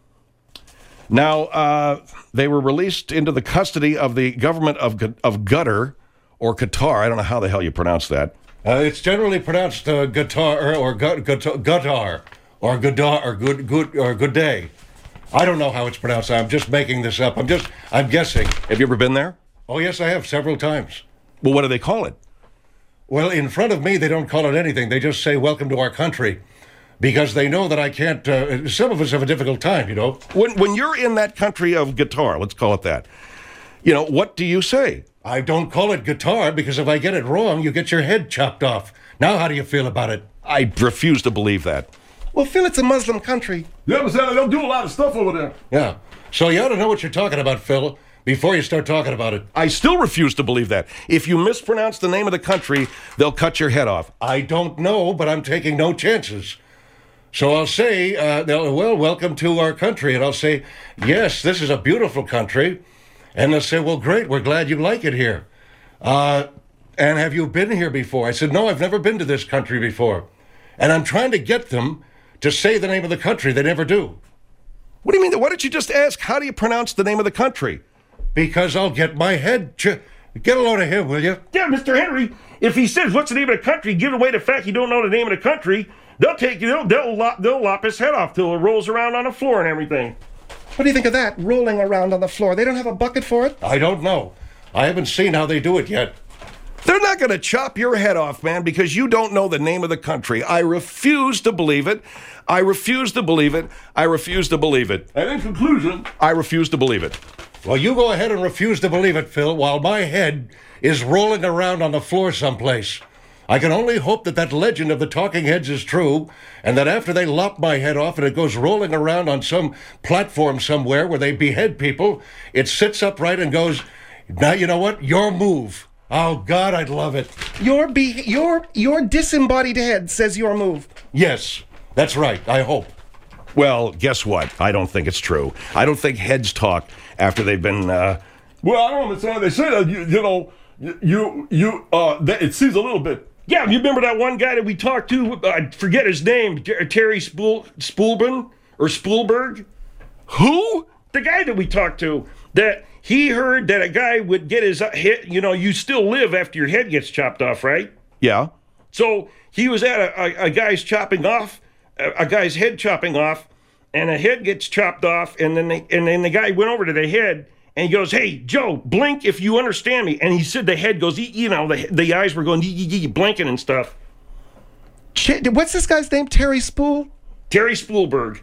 Now, uh, they were released into the custody of the government of of Qatar, or Qatar. I don't know how the hell you pronounce that. Uh, it's generally pronounced uh, Qatar or Qatar or Gadar or good good or good day. I don't know how it's pronounced. I'm just making this up. I'm just I'm guessing. Have you ever been there? Oh yes, I have several times. Well, what do they call it? Well, in front of me, they don't call it anything. They just say, welcome to our country, because they know that I can't, uh, some of us have a difficult time, you know. When when you're in that country of Qatar, let's call it that, you know, what do you say? I don't call it guitar, because if I get it wrong, you get your head chopped off. Now, how do you feel about it? I refuse to believe that. Well, Phil, it's a Muslim country. Yeah, but they don't do a lot of stuff over there. Yeah. So you ought to know what you're talking about, Phil, before you start talking about it. I still refuse to believe that. If you mispronounce the name of the country, they'll cut your head off. I don't know, but I'm taking no chances. So I'll say, uh, they'll, well, welcome to our country. And I'll say, yes, this is a beautiful country. And they'll say, well, great, we're glad you like it here. Uh, and have you been here before? I said, no, I've never been to this country before. And I'm trying to get them to say the name of the country. They never do. What do you mean? Why don't you just ask, how do you pronounce the name of the country? Because I'll get my head... Ch- get a load of him, will you? Yeah, Mister Henry, if he says, what's the name of the country, give away the fact you don't know the name of the country, they'll take you, they'll, they'll, lop, they'll lop his head off till it rolls around on the floor and everything. What do you think of that, rolling around on the floor? They don't have a bucket for it? I don't know. I haven't seen how they do it yet. They're not going to chop your head off, man, because you don't know the name of the country. I refuse to believe it. I refuse to believe it. I refuse to believe it. And in conclusion, I refuse to believe it. Well, you go ahead and refuse to believe it, Phil, while my head is rolling around on the floor someplace. I can only hope that that legend of the talking heads is true, and that after they lop my head off and it goes rolling around on some platform somewhere where they behead people, it sits upright and goes, now you know what? Your move. Oh, God, I'd love it. Your be your your disembodied head says your move. Yes, that's right. I hope. Well, guess what? I don't think it's true. I don't think heads talk after they've been, uh... Well, I don't understand. They say that, you, you know, you, you, uh, that it seems a little bit. Yeah, you remember that one guy that we talked to? I forget his name. Ter- Terry Spool- Spoolman? Or Spoolberg? Who? The guy that we talked to. That he heard that a guy would get his head, you know, you still live after your head gets chopped off, right? Yeah. So he was at a, a, a guy's chopping off, a, a guy's head chopping off, and a head gets chopped off, and then they, and then the guy went over to the head, and he goes, "Hey, Joe, blink if you understand me." And he said the head goes, you know, the, the eyes were going, blinking and stuff. What's this guy's name? Terry Spool? Terry Spoolberg.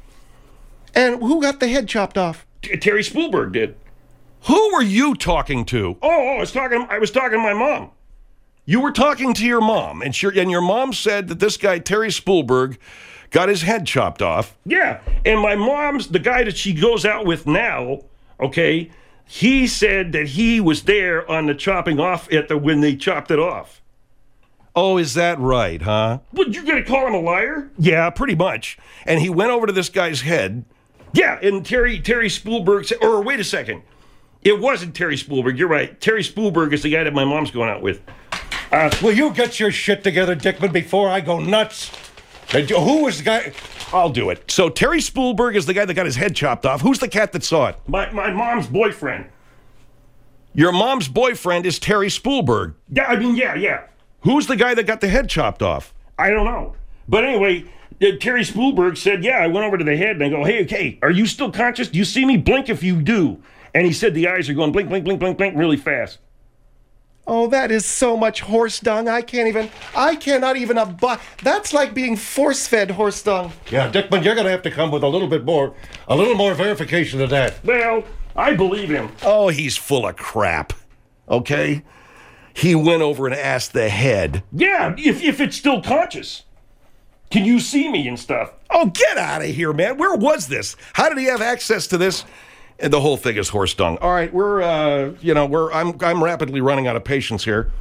And who got the head chopped off? T- Terry Spoolberg did. Who were you talking to? Oh, oh, I was talking. I was talking to my mom. You were talking to your mom, and, she, and your mom said that this guy, Terry Spoolberg, got his head chopped off. Yeah, and my mom's, the guy that she goes out with now, okay, he said that he was there on the chopping off at the when they chopped it off. Oh, is that right, huh? What, you gonna call him a liar? Yeah, pretty much. And he went over to this guy's head. Yeah, and Terry Terry Spoolberg said, or wait a second. It wasn't Terry Spoolberg, you're right. Terry Spoolberg is the guy that my mom's going out with. Uh, Will you get your shit together, Dickman, before I go nuts? Who was the guy? I'll do it. So Terry Spoolberg is the guy that got his head chopped off. Who's the cat that saw it? My my mom's boyfriend. Your mom's boyfriend is Terry Spoolberg. Yeah, I mean, yeah, yeah. Who's the guy that got the head chopped off? I don't know. But anyway, uh, Terry Spoolberg said, yeah, I went over to the head and I go, hey, okay, are you still conscious? Do you see me? Blink if you do. And he said the eyes are going blink, blink, blink, blink, blink really fast. Oh, that is so much horse dung. I can't even, I cannot even abide. That's like being force-fed horse dung. Yeah, Dickman, you're going to have to come with a little bit more, a little more verification of that. Well, I believe him. Oh, he's full of crap. Okay? He went over and asked the head. Yeah, if, if it's still conscious. Can you see me and stuff? Oh, get out of here, man. Where was this? How did he have access to this? And the whole thing is horse dung. All right, we're, uh, you know, we're, I'm, I'm rapidly running out of patience here.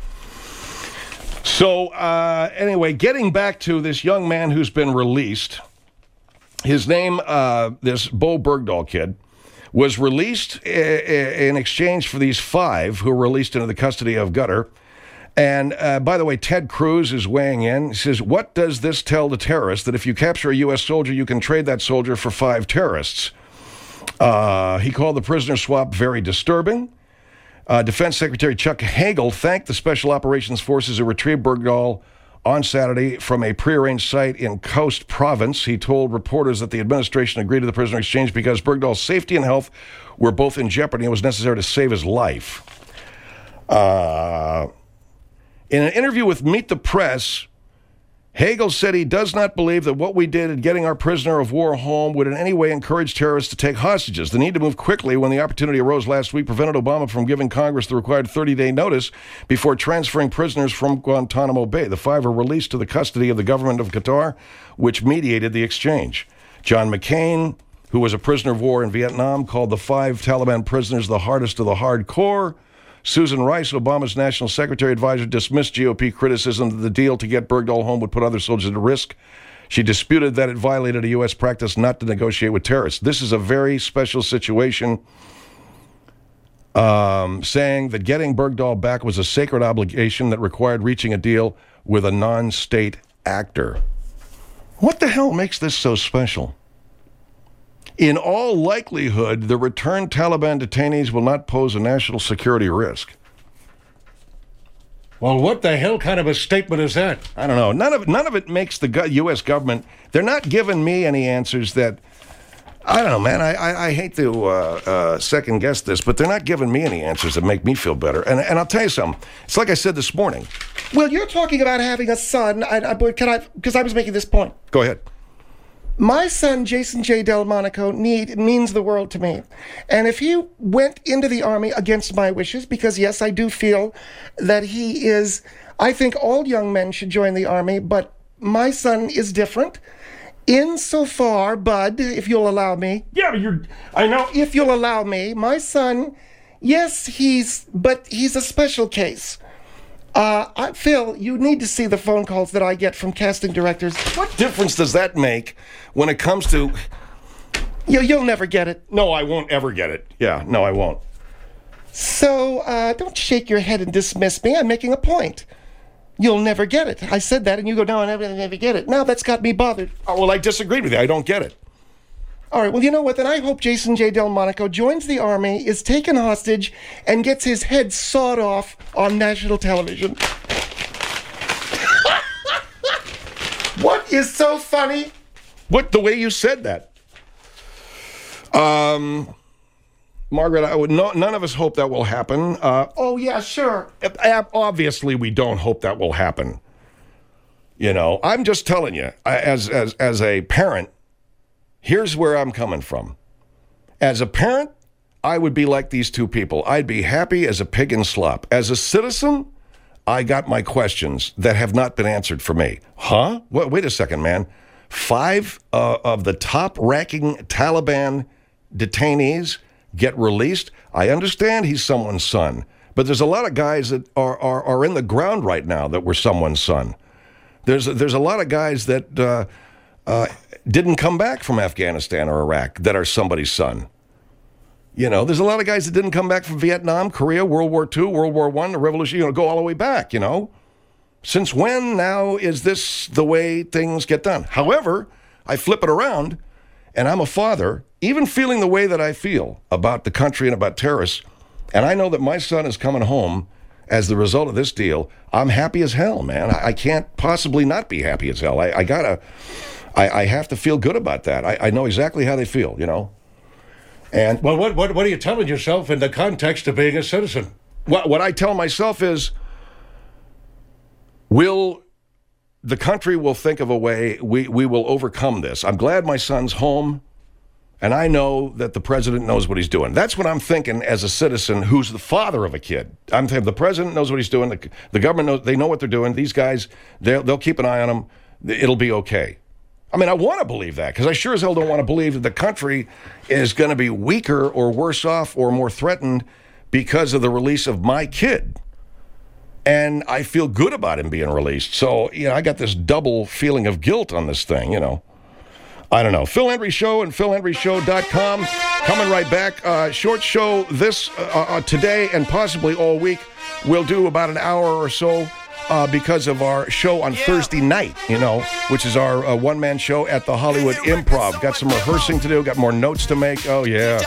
So, uh, anyway, getting back to this young man who's been released. His name, uh, this Bo Bergdahl kid, was released in exchange for these five who were released into the custody of Gutter. And uh, by the way, Ted Cruz is weighing in. He says, what does this tell the terrorists? That if you capture a U S soldier, you can trade that soldier for five terrorists. Uh, he called the prisoner swap very disturbing. Uh, Defense Secretary Chuck Hagel thanked the Special Operations Forces who retrieved Bergdahl on Saturday from a prearranged site in Khost Province. He told reporters that the administration agreed to the prisoner exchange because Bergdahl's safety and health were both in jeopardy and it was necessary to save his life. Uh, in an interview with Meet the Press, Hagel said he does not believe that what we did in getting our prisoner of war home would in any way encourage terrorists to take hostages. The need to move quickly when the opportunity arose last week prevented Obama from giving Congress the required thirty-day notice before transferring prisoners from Guantanamo Bay. The five were released to the custody of the government of Qatar, which mediated the exchange. John McCain, who was a prisoner of war in Vietnam, called the five Taliban prisoners the hardest of the hardcore. Susan Rice, Obama's national secretary advisor, dismissed G O P criticism that the deal to get Bergdahl home would put other soldiers at risk. She disputed that it violated a U S practice not to negotiate with terrorists. This is a very special situation, um, saying that getting Bergdahl back was a sacred obligation that required reaching a deal with a non-state actor. What the hell makes this so special? In all likelihood, the returned Taliban detainees will not pose a national security risk. Well, what the hell kind of a statement is that? I don't know. None of, none of it makes the U S government... They're not giving me any answers that... I don't know, man. I, I, I hate to uh, uh, second-guess this, but they're not giving me any answers that make me feel better. And, and I'll tell you something. It's like I said this morning. Well, you're talking about having a son. I, I, can I? Because I was making this point. Go ahead. My son, Jason J. Delmonico, need, means the world to me. And if he went into the Army against my wishes, because yes, I do feel that he is I think all young men should join the Army, but my son is different. Insofar, Bud, if you'll allow me. Yeah, but you're, I know. If you'll allow me, my son, yes, he's, but he's a special case. Uh, I, Phil, you need to see the phone calls that I get from casting directors. What difference does that make when it comes to... You, you'll never get it. No, I won't ever get it. Yeah, no, I won't. So, uh, don't shake your head and dismiss me. I'm making a point. You'll never get it. I said that, and you go, no, I never, never get it. Now that's got me bothered. Oh, well, I disagreed with you. I don't get it. All right, well, you know what? Then I hope Jason J. Delmonico joins the Army, is taken hostage, and gets his head sawed off on national television. What is so funny? What, the way you said that? Um... Margaret, I would no, none of us hope that will happen. Uh, oh, yeah, sure. Obviously, we don't hope that will happen. You know, I'm just telling you, as, as, as a parent, here's where I'm coming from. As a parent, I would be like these two people. I'd be happy as a pig in slop. As a citizen, I got my questions that have not been answered for me. Huh? Wait, wait a second, man. Five uh, of the top-ranking Taliban detainees get released. I understand he's someone's son, but there's a lot of guys that are are, are in the ground right now that were someone's son. There's there's a lot of guys that uh, uh, didn't come back from Afghanistan or Iraq that are somebody's son. You know, there's a lot of guys that didn't come back from Vietnam, Korea, World War Two, World War One, the Revolution. You know, go all the way back. You know, since when now is this the way things get done? However, I flip it around, and I'm a father. Even feeling the way that I feel about the country and about terrorists, and I know that my son is coming home as the result of this deal, I'm happy as hell, man. I, I can't possibly not be happy as hell. I, I gotta, I, I have to feel good about that. I, I know exactly how they feel, you know. And well, what, what, what are you telling yourself in the context of being a citizen? What, what I tell myself is, will the country will think of a way, we, we will overcome this. I'm glad my son's home. And I know that the president knows what he's doing. That's what I'm thinking as a citizen who's the father of a kid. I'm thinking the president knows what he's doing. The, the government knows, they know what they're doing. These guys, they'll, they'll keep an eye on them. It'll be okay. I mean, I want to believe that because I sure as hell don't want to believe that the country is going to be weaker or worse off or more threatened because of the release of my kid. And I feel good about him being released. So, you know, I got this double feeling of guilt on this thing, you know. I don't know. Phil Hendrie Show and phil hendrie show dot com. Coming right back. Uh, short show this uh, uh, today and possibly all week. We'll do about an hour or so uh, because of our show on Thursday night, you know, which is our uh, one-man show at the Hollywood Improv. Got some rehearsing to do. Got more notes to make. Oh, yeah.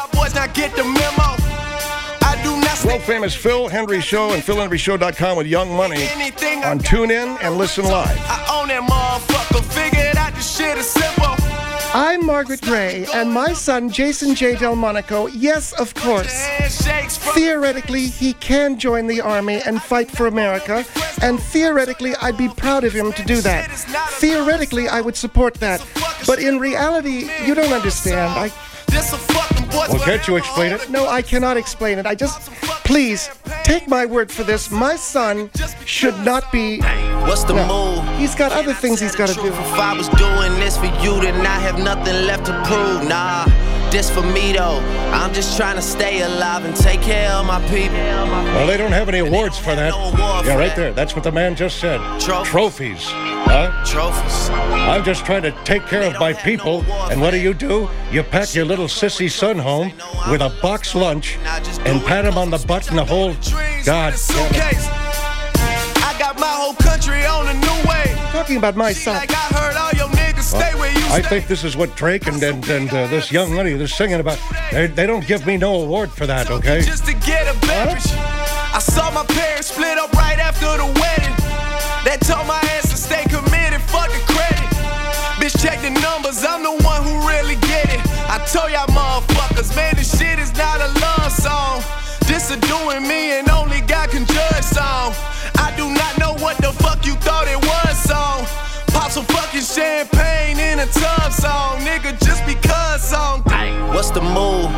World-famous Phil Hendrie Show and phil hendrie show dot com with Young Money on TuneIn and listen live. I own that motherfucker. Figured out the shit is simple. I'm Margaret Gray, and my son, Jason J. Delmonico, yes, of course. Theoretically, he can join the Army and fight for America, and theoretically, I'd be proud of him to do that. Theoretically, I would support that. But in reality, you don't understand. I... Well, can't you explain it? No, I cannot explain it. I just... Please, take my word for this. My son should not be... What's the no, move? He's got other things he's got to do. If I was doing this for you, then I have nothing left to prove. Nah, this for me though. I'm just trying to stay alive and take care of my people. Well, they don't have any awards for that. Yeah, right there. That's what the man just said. Trophies. Huh? Trophies. I'm just trying to take care of my people. And what do you do? You pack your little sissy son home with a box lunch and pat him on the butt and the whole... God damn it. I got my whole country on a new way. Talking about my son. Like I heard all your niggas stay where you I think this is what Drake and and, and uh, this Young Money is singing about. They, they don't give me no award for that, okay? Just to get a beverage. I saw my parents split up right after the wedding. They told my ass to stay committed, fuck the credit. Bitch, check the numbers, I'm the one who really get it. I told y'all motherfuckers, man, this shit is not a love song. This a doing me and only God can judge song. I do not know what the fuck you thought it was song. Pop some fucking champagne in a tub song, nigga, just because song. What's the move?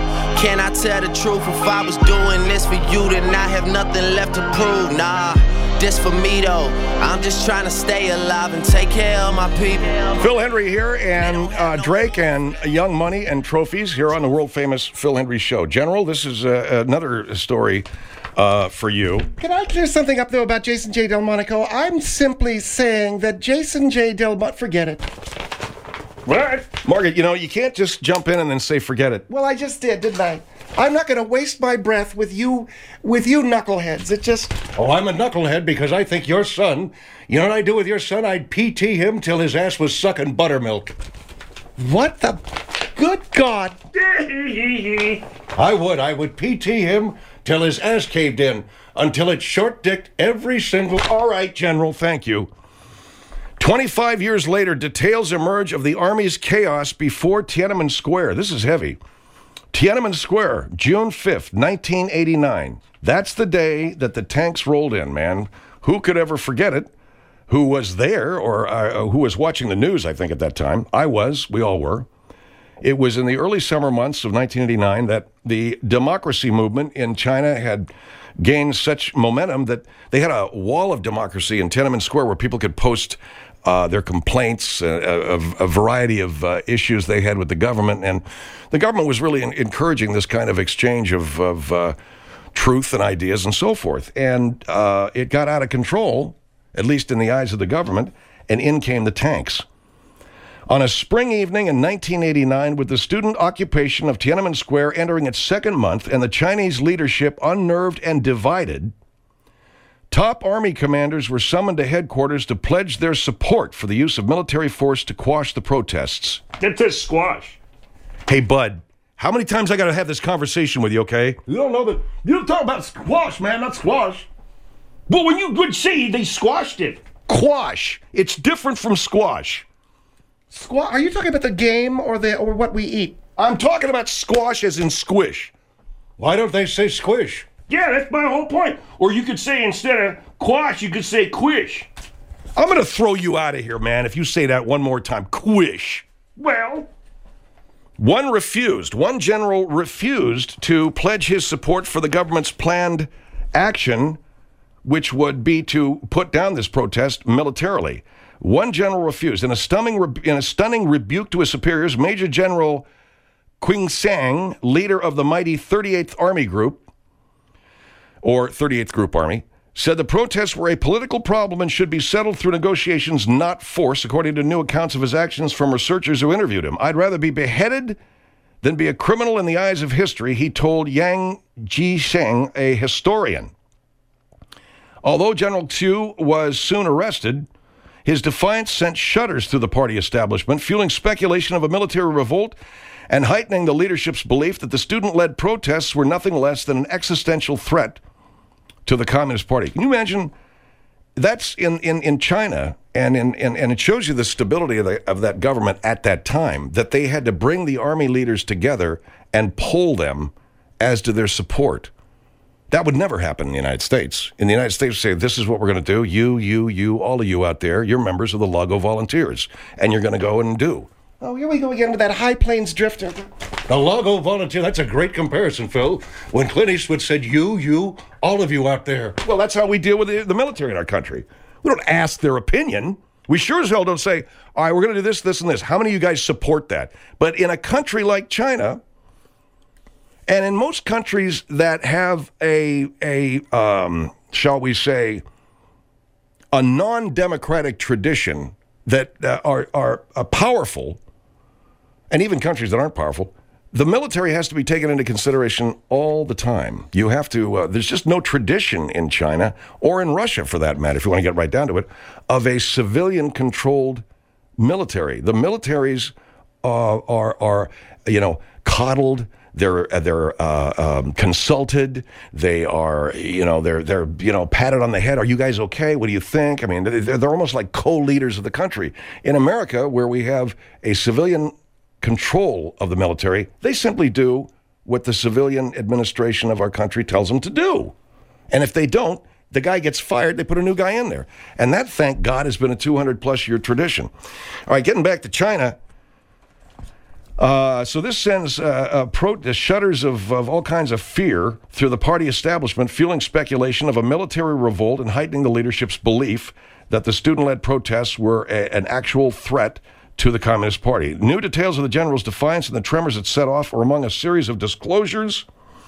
Can I tell the truth? If I was doing this for you, then I have nothing left to prove. Nah, this for me though. I'm just trying to stay alive and take care of my people. Phil Hendrie here, and uh, Drake and Young Money and Trophies here on the world-famous Phil Hendrie Show. General, this is uh, another story uh, for you. Can I clear something up, though, about Jason J. Delmonico? I'm simply saying that Jason J. Delmonico... Forget it. What? Margaret, you know, you can't just jump in and then say forget it. Well, I just did, didn't I? I'm not going to waste my breath with you, with you knuckleheads. It just... Oh, I'm a knucklehead because I think your son... You know what I'd do with your son? I'd P T him till his ass was sucking buttermilk. What the... Good God. I would. I would P T him till his ass caved in, until it short-dicked every single... All right, General, thank you. twenty-five years later, details emerge of the Army's chaos before Tiananmen Square. This is heavy. Tiananmen Square, June fifth, nineteen eighty-nine. That's the day that the tanks rolled in, man. Who could ever forget it? Who was there, or uh, who was watching the news, I think, at that time? I was. We all were. It was in the early summer months of nineteen eighty-nine that the democracy movement in China had gained such momentum that they had a wall of democracy in Tiananmen Square where people could post uh, their complaints, uh, of a variety of uh, issues they had with the government. And the government was really in- encouraging this kind of exchange of, of uh, truth and ideas and so forth. And uh, it got out of control, at least in the eyes of the government, and in came the tanks. On a spring evening in nineteen eighty-nine, with the student occupation of Tiananmen Square entering its second month and the Chinese leadership unnerved and divided, top Army commanders were summoned to headquarters to pledge their support for the use of military force to quash the protests. That's a squash. Hey, bud, how many times I got to have this conversation with you, okay? You don't know that. You don't talk about squash, man, not squash. But when you would say they squashed it. Quash. It's different from squash. Squash? Are you talking about the game or the or what we eat? I'm talking about squash as in squish. Why don't they say squish? Yeah, that's my whole point. Or you could say instead of quash, you could say quish. I'm going to throw you out of here, man, if you say that one more time. Quish. Well... One refused. One general refused to pledge his support for the government's planned action, which would be to put down this protest militarily. One general refused. In a stunning, re- in a stunning rebuke to his superiors, Major General Qing Sang, leader of the mighty thirty-eighth Army Group, or thirty-eighth Group Army, said the protests were a political problem and should be settled through negotiations, not force, according to new accounts of his actions from researchers who interviewed him. I'd rather be beheaded than be a criminal in the eyes of history, he told Yang Jisheng, a historian. Although General Chu was soon arrested, his defiance sent shudders through the party establishment, fueling speculation of a military revolt and heightening the leadership's belief that the student-led protests were nothing less than an existential threat to the Communist Party. Can you imagine? That's in, in, in China, and in, in and it shows you the stability of, the, of that government at that time, that they had to bring the army leaders together and poll them as to their support. That would never happen in the United States. In the United States, say, this is what we're going to do. You, you, you, all of you out there, you're members of the Lago Volunteers, and you're going to go and do. Oh, here we go again with that High Plains drifter. The Lago Volunteer, that's a great comparison, Phil. When Clint Eastwood said, you, you, all of you out there. Well, that's how we deal with the, the military in our country. We don't ask their opinion. We sure as hell don't say, all right, we're going to do this, this, and this. How many of you guys support that? But in a country like China, and in most countries that have a, a um, shall we say, a non-democratic tradition that uh, are, are uh, powerful, and even countries that aren't powerful, the military has to be taken into consideration all the time. You have to, uh, there's just no tradition in China, or in Russia for that matter, if you want to get right down to it, of a civilian-controlled military. The militaries uh, are, are, you know, coddled. They're they're uh, um, consulted. They are, you know, they're they're you know patted on the head. Are you guys okay? What do you think? I mean, they're, they're almost like co-leaders of the country. In America, where we have a civilian control of the military, they simply do what the civilian administration of our country tells them to do. And if they don't, the guy gets fired. They put a new guy in there, and that, thank God, has been a two hundred plus year tradition. All right, getting back to China. Uh, so this sends uh, uh, pro- the shudders of, of all kinds of fear through the party establishment, fueling speculation of a military revolt and heightening the leadership's belief that the student-led protests were a, an actual threat to the Communist Party. New details of the general's defiance and the tremors it set off are among a series of disclosures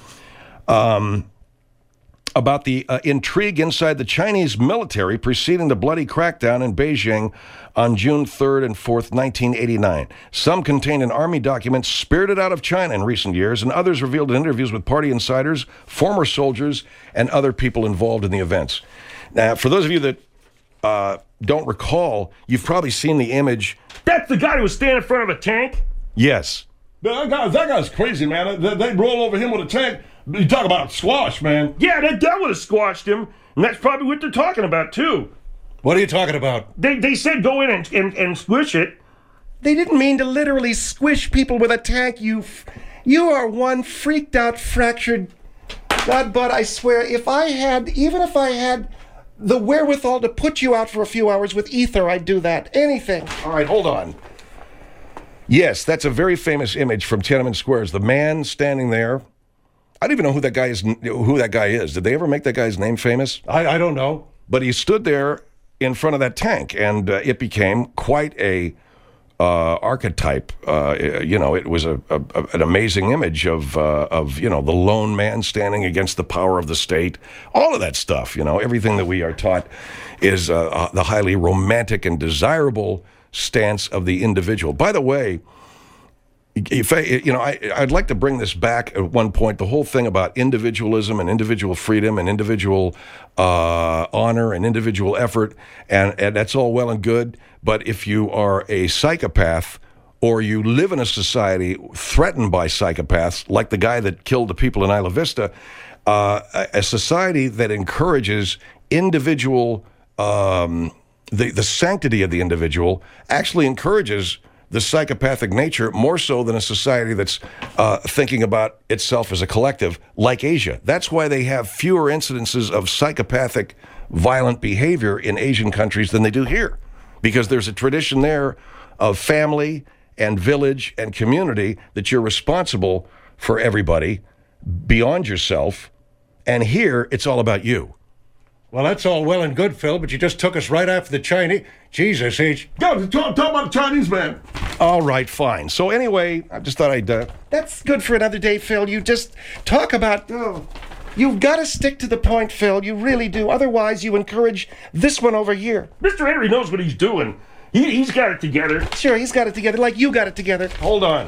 um, about the uh, intrigue inside the Chinese military preceding the bloody crackdown in Beijing on June third and fourth, nineteen eighty-nine. Some contained in army documents spirited out of China in recent years, and others revealed in interviews with party insiders, former soldiers, and other people involved in the events. Now, for those of you that uh, don't recall, you've probably seen the image. That's the guy who was standing in front of a tank? Yes. That, guy, that guy's crazy, man. They, they roll over him with a tank. You talk about squash, man. Yeah, that, that would have squashed him, and that's probably what they're talking about, too. What are you talking about? They they said go in and, and, and squish it. They didn't mean to literally squish people with a tank, you... F- you are one freaked out, fractured... God, Bud, I swear, if I had... Even if I had the wherewithal to put you out for a few hours with ether, I'd do that. Anything. All right, hold on. Yes, that's a very famous image from Tiananmen Square. Is the man standing there. I don't even know who that guy is. Who that guy is. Did they ever make that guy's name famous? I, I don't know. But he stood there in front of that tank, and uh, it became quite a uh, archetype. Uh, you know, it was a, a, an amazing image of uh, of you know the lone man standing against the power of the state. All of that stuff. You know, everything that we are taught is uh, the highly romantic and desirable stance of the individual. By the way, if I, you know, I, I'd like to bring this back at one point, the whole thing about individualism and individual freedom and individual uh, honor and individual effort, and, and that's all well and good, but if you are a psychopath or you live in a society threatened by psychopaths, like the guy that killed the people in Isla Vista, uh, a, a society that encourages individual um The, the sanctity of the individual actually encourages the psychopathic nature more so than a society that's uh, thinking about itself as a collective, like Asia. That's why they have fewer incidences of psychopathic, violent behavior in Asian countries than they do here, because there's a tradition there of family and village and community that you're responsible for everybody beyond yourself, and here it's all about you. Well, that's all well and good, Phil, but you just took us right after the Chinese. Jesus, H. Go, talk, talk about the Chinese man. All right, fine. So anyway, I just thought I'd... Uh, That's good for another day, Phil. You just talk about... Oh, you've got to stick to the point, Phil. You really do. Otherwise, you encourage this one over here. Mister Henry knows what he's doing. He, he's got it together. Sure, he's got it together like you got it together. hold on.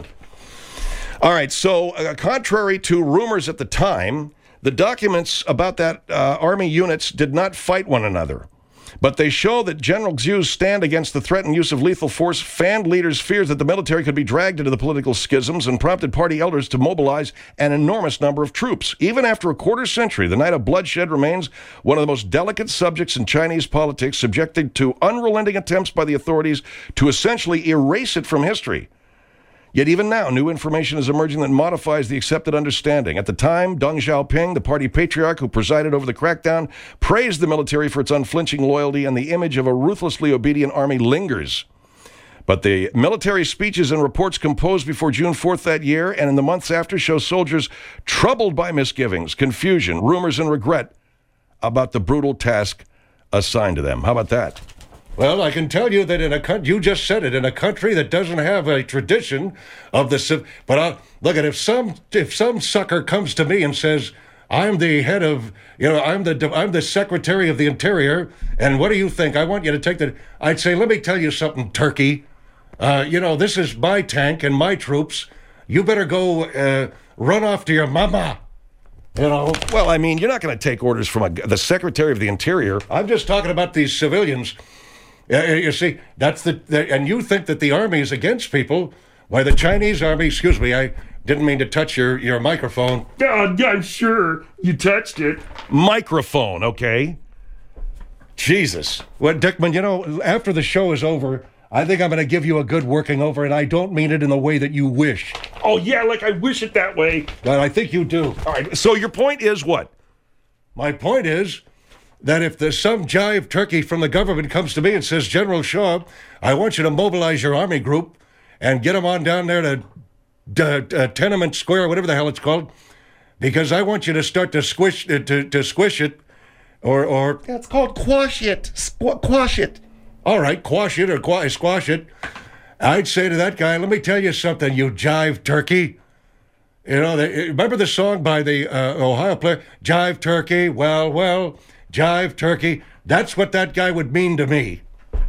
All right, so uh, contrary to rumors at the time, the documents about that uh, Army units did not fight one another. But they show that General Xiu's stand against the threatened use of lethal force fanned leaders' fears that the military could be dragged into the political schisms and prompted party elders to mobilize an enormous number of troops. Even after a quarter century, the night of bloodshed remains one of the most delicate subjects in Chinese politics, subjected to unrelenting attempts by the authorities to essentially erase it from history. Yet even now, new information is emerging that modifies the accepted understanding. At the time, Deng Xiaoping, the party patriarch who presided over the crackdown, praised the military for its unflinching loyalty, and the image of a ruthlessly obedient army lingers. But the military speeches and reports composed before June fourth that year and in the months after show soldiers troubled by misgivings, confusion, rumors, and regret about the brutal task assigned to them. How about that? Well, I can tell you that in a country, you just said it, in a country that doesn't have a tradition of the civ. But I'll, look at if some if some sucker comes to me and says, "I'm the head of, you know, I'm the I'm the Secretary of the Interior, and what do you think? I want you to take the." I'd say, "Let me tell you something, turkey. Uh, you know, this is my tank and my troops. You better go uh, run off to your mama." You know. Well, I mean, you're not going to take orders from a, the Secretary of the Interior. I'm just talking about these civilians. Uh, you see, that's the, the, and you think that the army is against people. Why, the Chinese army, excuse me, I didn't mean to touch your, your microphone. Oh, I'm sure you touched it. Microphone, okay? Jesus. Well, Dickman, you know, after the show is over, I think I'm going to give you a good working over, and I don't mean it in the way that you wish. Oh, yeah, like I wish it that way. But I think you do. All right, so your point is what? My point is that if there's some jive turkey from the government comes to me and says, "General Shaw, I want you to mobilize your army group and get them on down there to uh, uh, tenement square, whatever the hell it's called, because I want you to start to squish uh, to to squish it, or or That's called quash it. Squ- quash it. all right, quash it or qua- squash it. I'd say to that guy, let me tell you something, you jive turkey. You know, they, remember the song by the uh, Ohio player, Jive Turkey, well, well, Jive Turkey. That's what that guy would mean to me.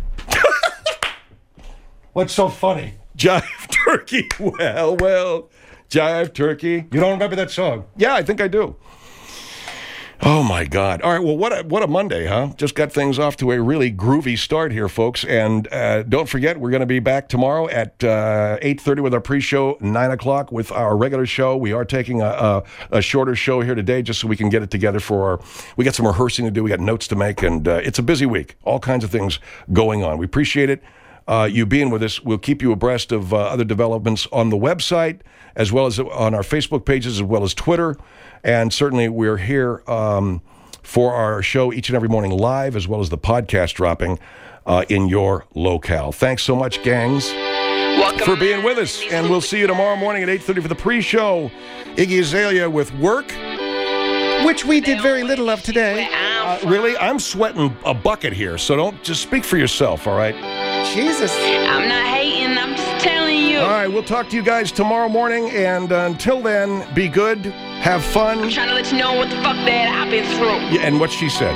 What's so funny? Jive Turkey. Well, well, Jive Turkey. You don't remember that song? Yeah, I think I do. Oh, my God. All right, well, what a, what a Monday, huh? Just got things off to a really groovy start here, folks. And uh, don't forget, we're going to be back tomorrow at uh, eight thirty with our pre-show, nine o'clock with our regular show. We are taking a, a, a shorter show here today just so we can get it together for our... We got some rehearsing to do. We got notes to make, and uh, it's a busy week. All kinds of things going on. We appreciate it. Uh, you being with us. We'll keep you abreast of uh, other developments on the website, as well as on our Facebook pages, as well as Twitter. And certainly we're here um, for our show each and every morning live, as well as the podcast dropping uh, in your locale. Thanks so much, gangs, Welcome. for being with us. And we'll see you tomorrow morning at eight thirty for the pre-show. Iggy Azalea with Work. Which we did very little of today. Uh, really? I'm sweating a bucket here, so don't just speak for yourself, all right? Jesus. I'm not hating, I'm just telling you. All right, we'll talk to you guys tomorrow morning, and uh, until then, be good, have fun. I'm trying to let you know what the fuck that I've been through. Yeah, and what she said.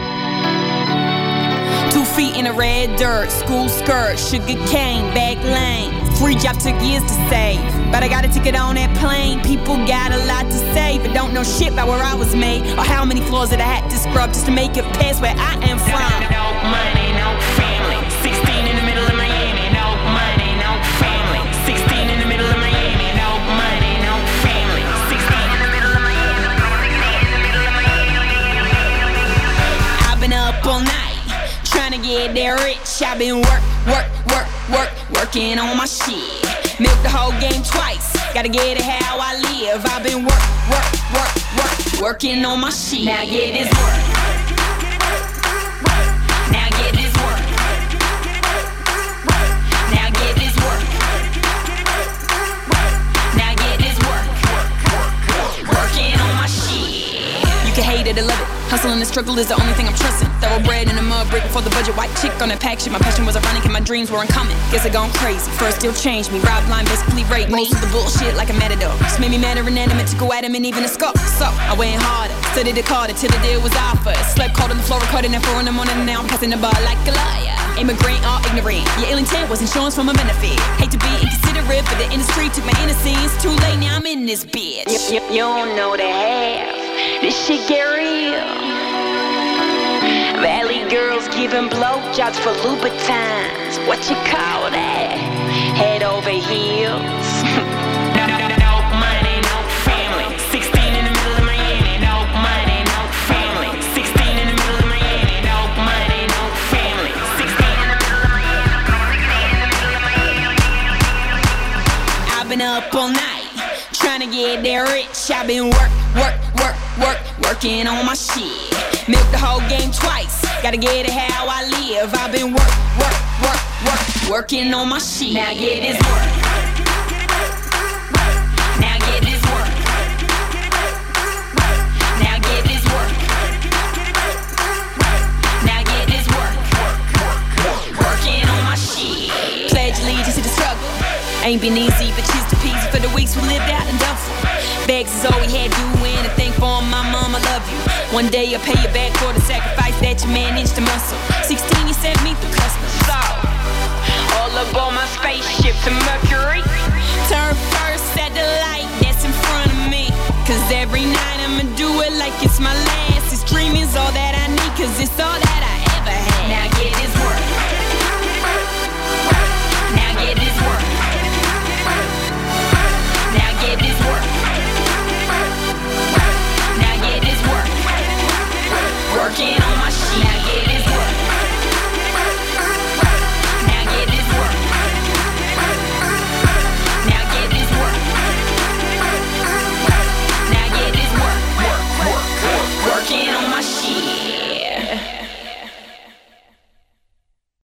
Two feet in the red dirt, school skirt, sugar cane, back lane. Free job took years to save, but I got a ticket on that plane. People got a lot to say, but don't know shit about where I was made, or how many floors that I had to scrub just to make it past where I am from. No money, no family, sixteen in the middle of Miami. No money, no family, sixteen in the middle of Miami. No money, no family, sixteen in the middle of Miami. I've been up all night, trying to get there rich. I've been work, work, work, work, working on my shit. Milk the whole game twice, gotta get it how I live. I've been work, work, work, work, working on my shit. Now get this work. Now get this work. Now get this work. Now get this work. Working on my shit. You can hate it or love it. Hustle and the struggle is the only thing I'm trusting. Thoroughbred in the mud, break before the budget. White chick on that pack shit. My passion was ironic and my dreams were uncommon. Guess I gone crazy. First still changed me. Rob line basically raped me. Most of the bullshit like a matador. Just made me mad or inanimate to go at him and even a scope. So I went harder, studied the card till the deal was offered. Slept cold on the floor, recording at four in the morning. And now I'm passing the bar like a liar. Immigrant or ignorant. Your ill intent was insurance for my benefit. Hate to be inconsiderate, but the industry took my innocence. Too late, now I'm in this bitch. You, you, you don't know the half. This shit get real. Valley girls giving blowjobs for Louboutins. What you call that? Head over heels. no, no, no, no money, no family. Sixteen in the middle of Miami. No money, no family. Sixteen in the middle of Miami. No money, no family. Sixteen in the middle of Miami. I've been up all night, trying to get there rich. I've been work, work, work, work, working on my shit. Milk the whole game twice, gotta get it how I live. I've been work, work, work, work, working on my shit. Now get this work. Now get this work. Now get this work. Now get this work. Working on my shit. Pledge allegiance to the struggle. Ain't been easy, but cheers to peasy for the weeks we lived out in Duffel. Begs is all we had doing, and thank for my mom, I love you. One day I'll pay you back for the sacrifice that you managed to muscle. Sixteen, you sent me through customs. So, all aboard my spaceship to Mercury. Turn first at the light that's in front of me. Cause every night I'ma do it like it's my last. This dream is all that I need, cause it's all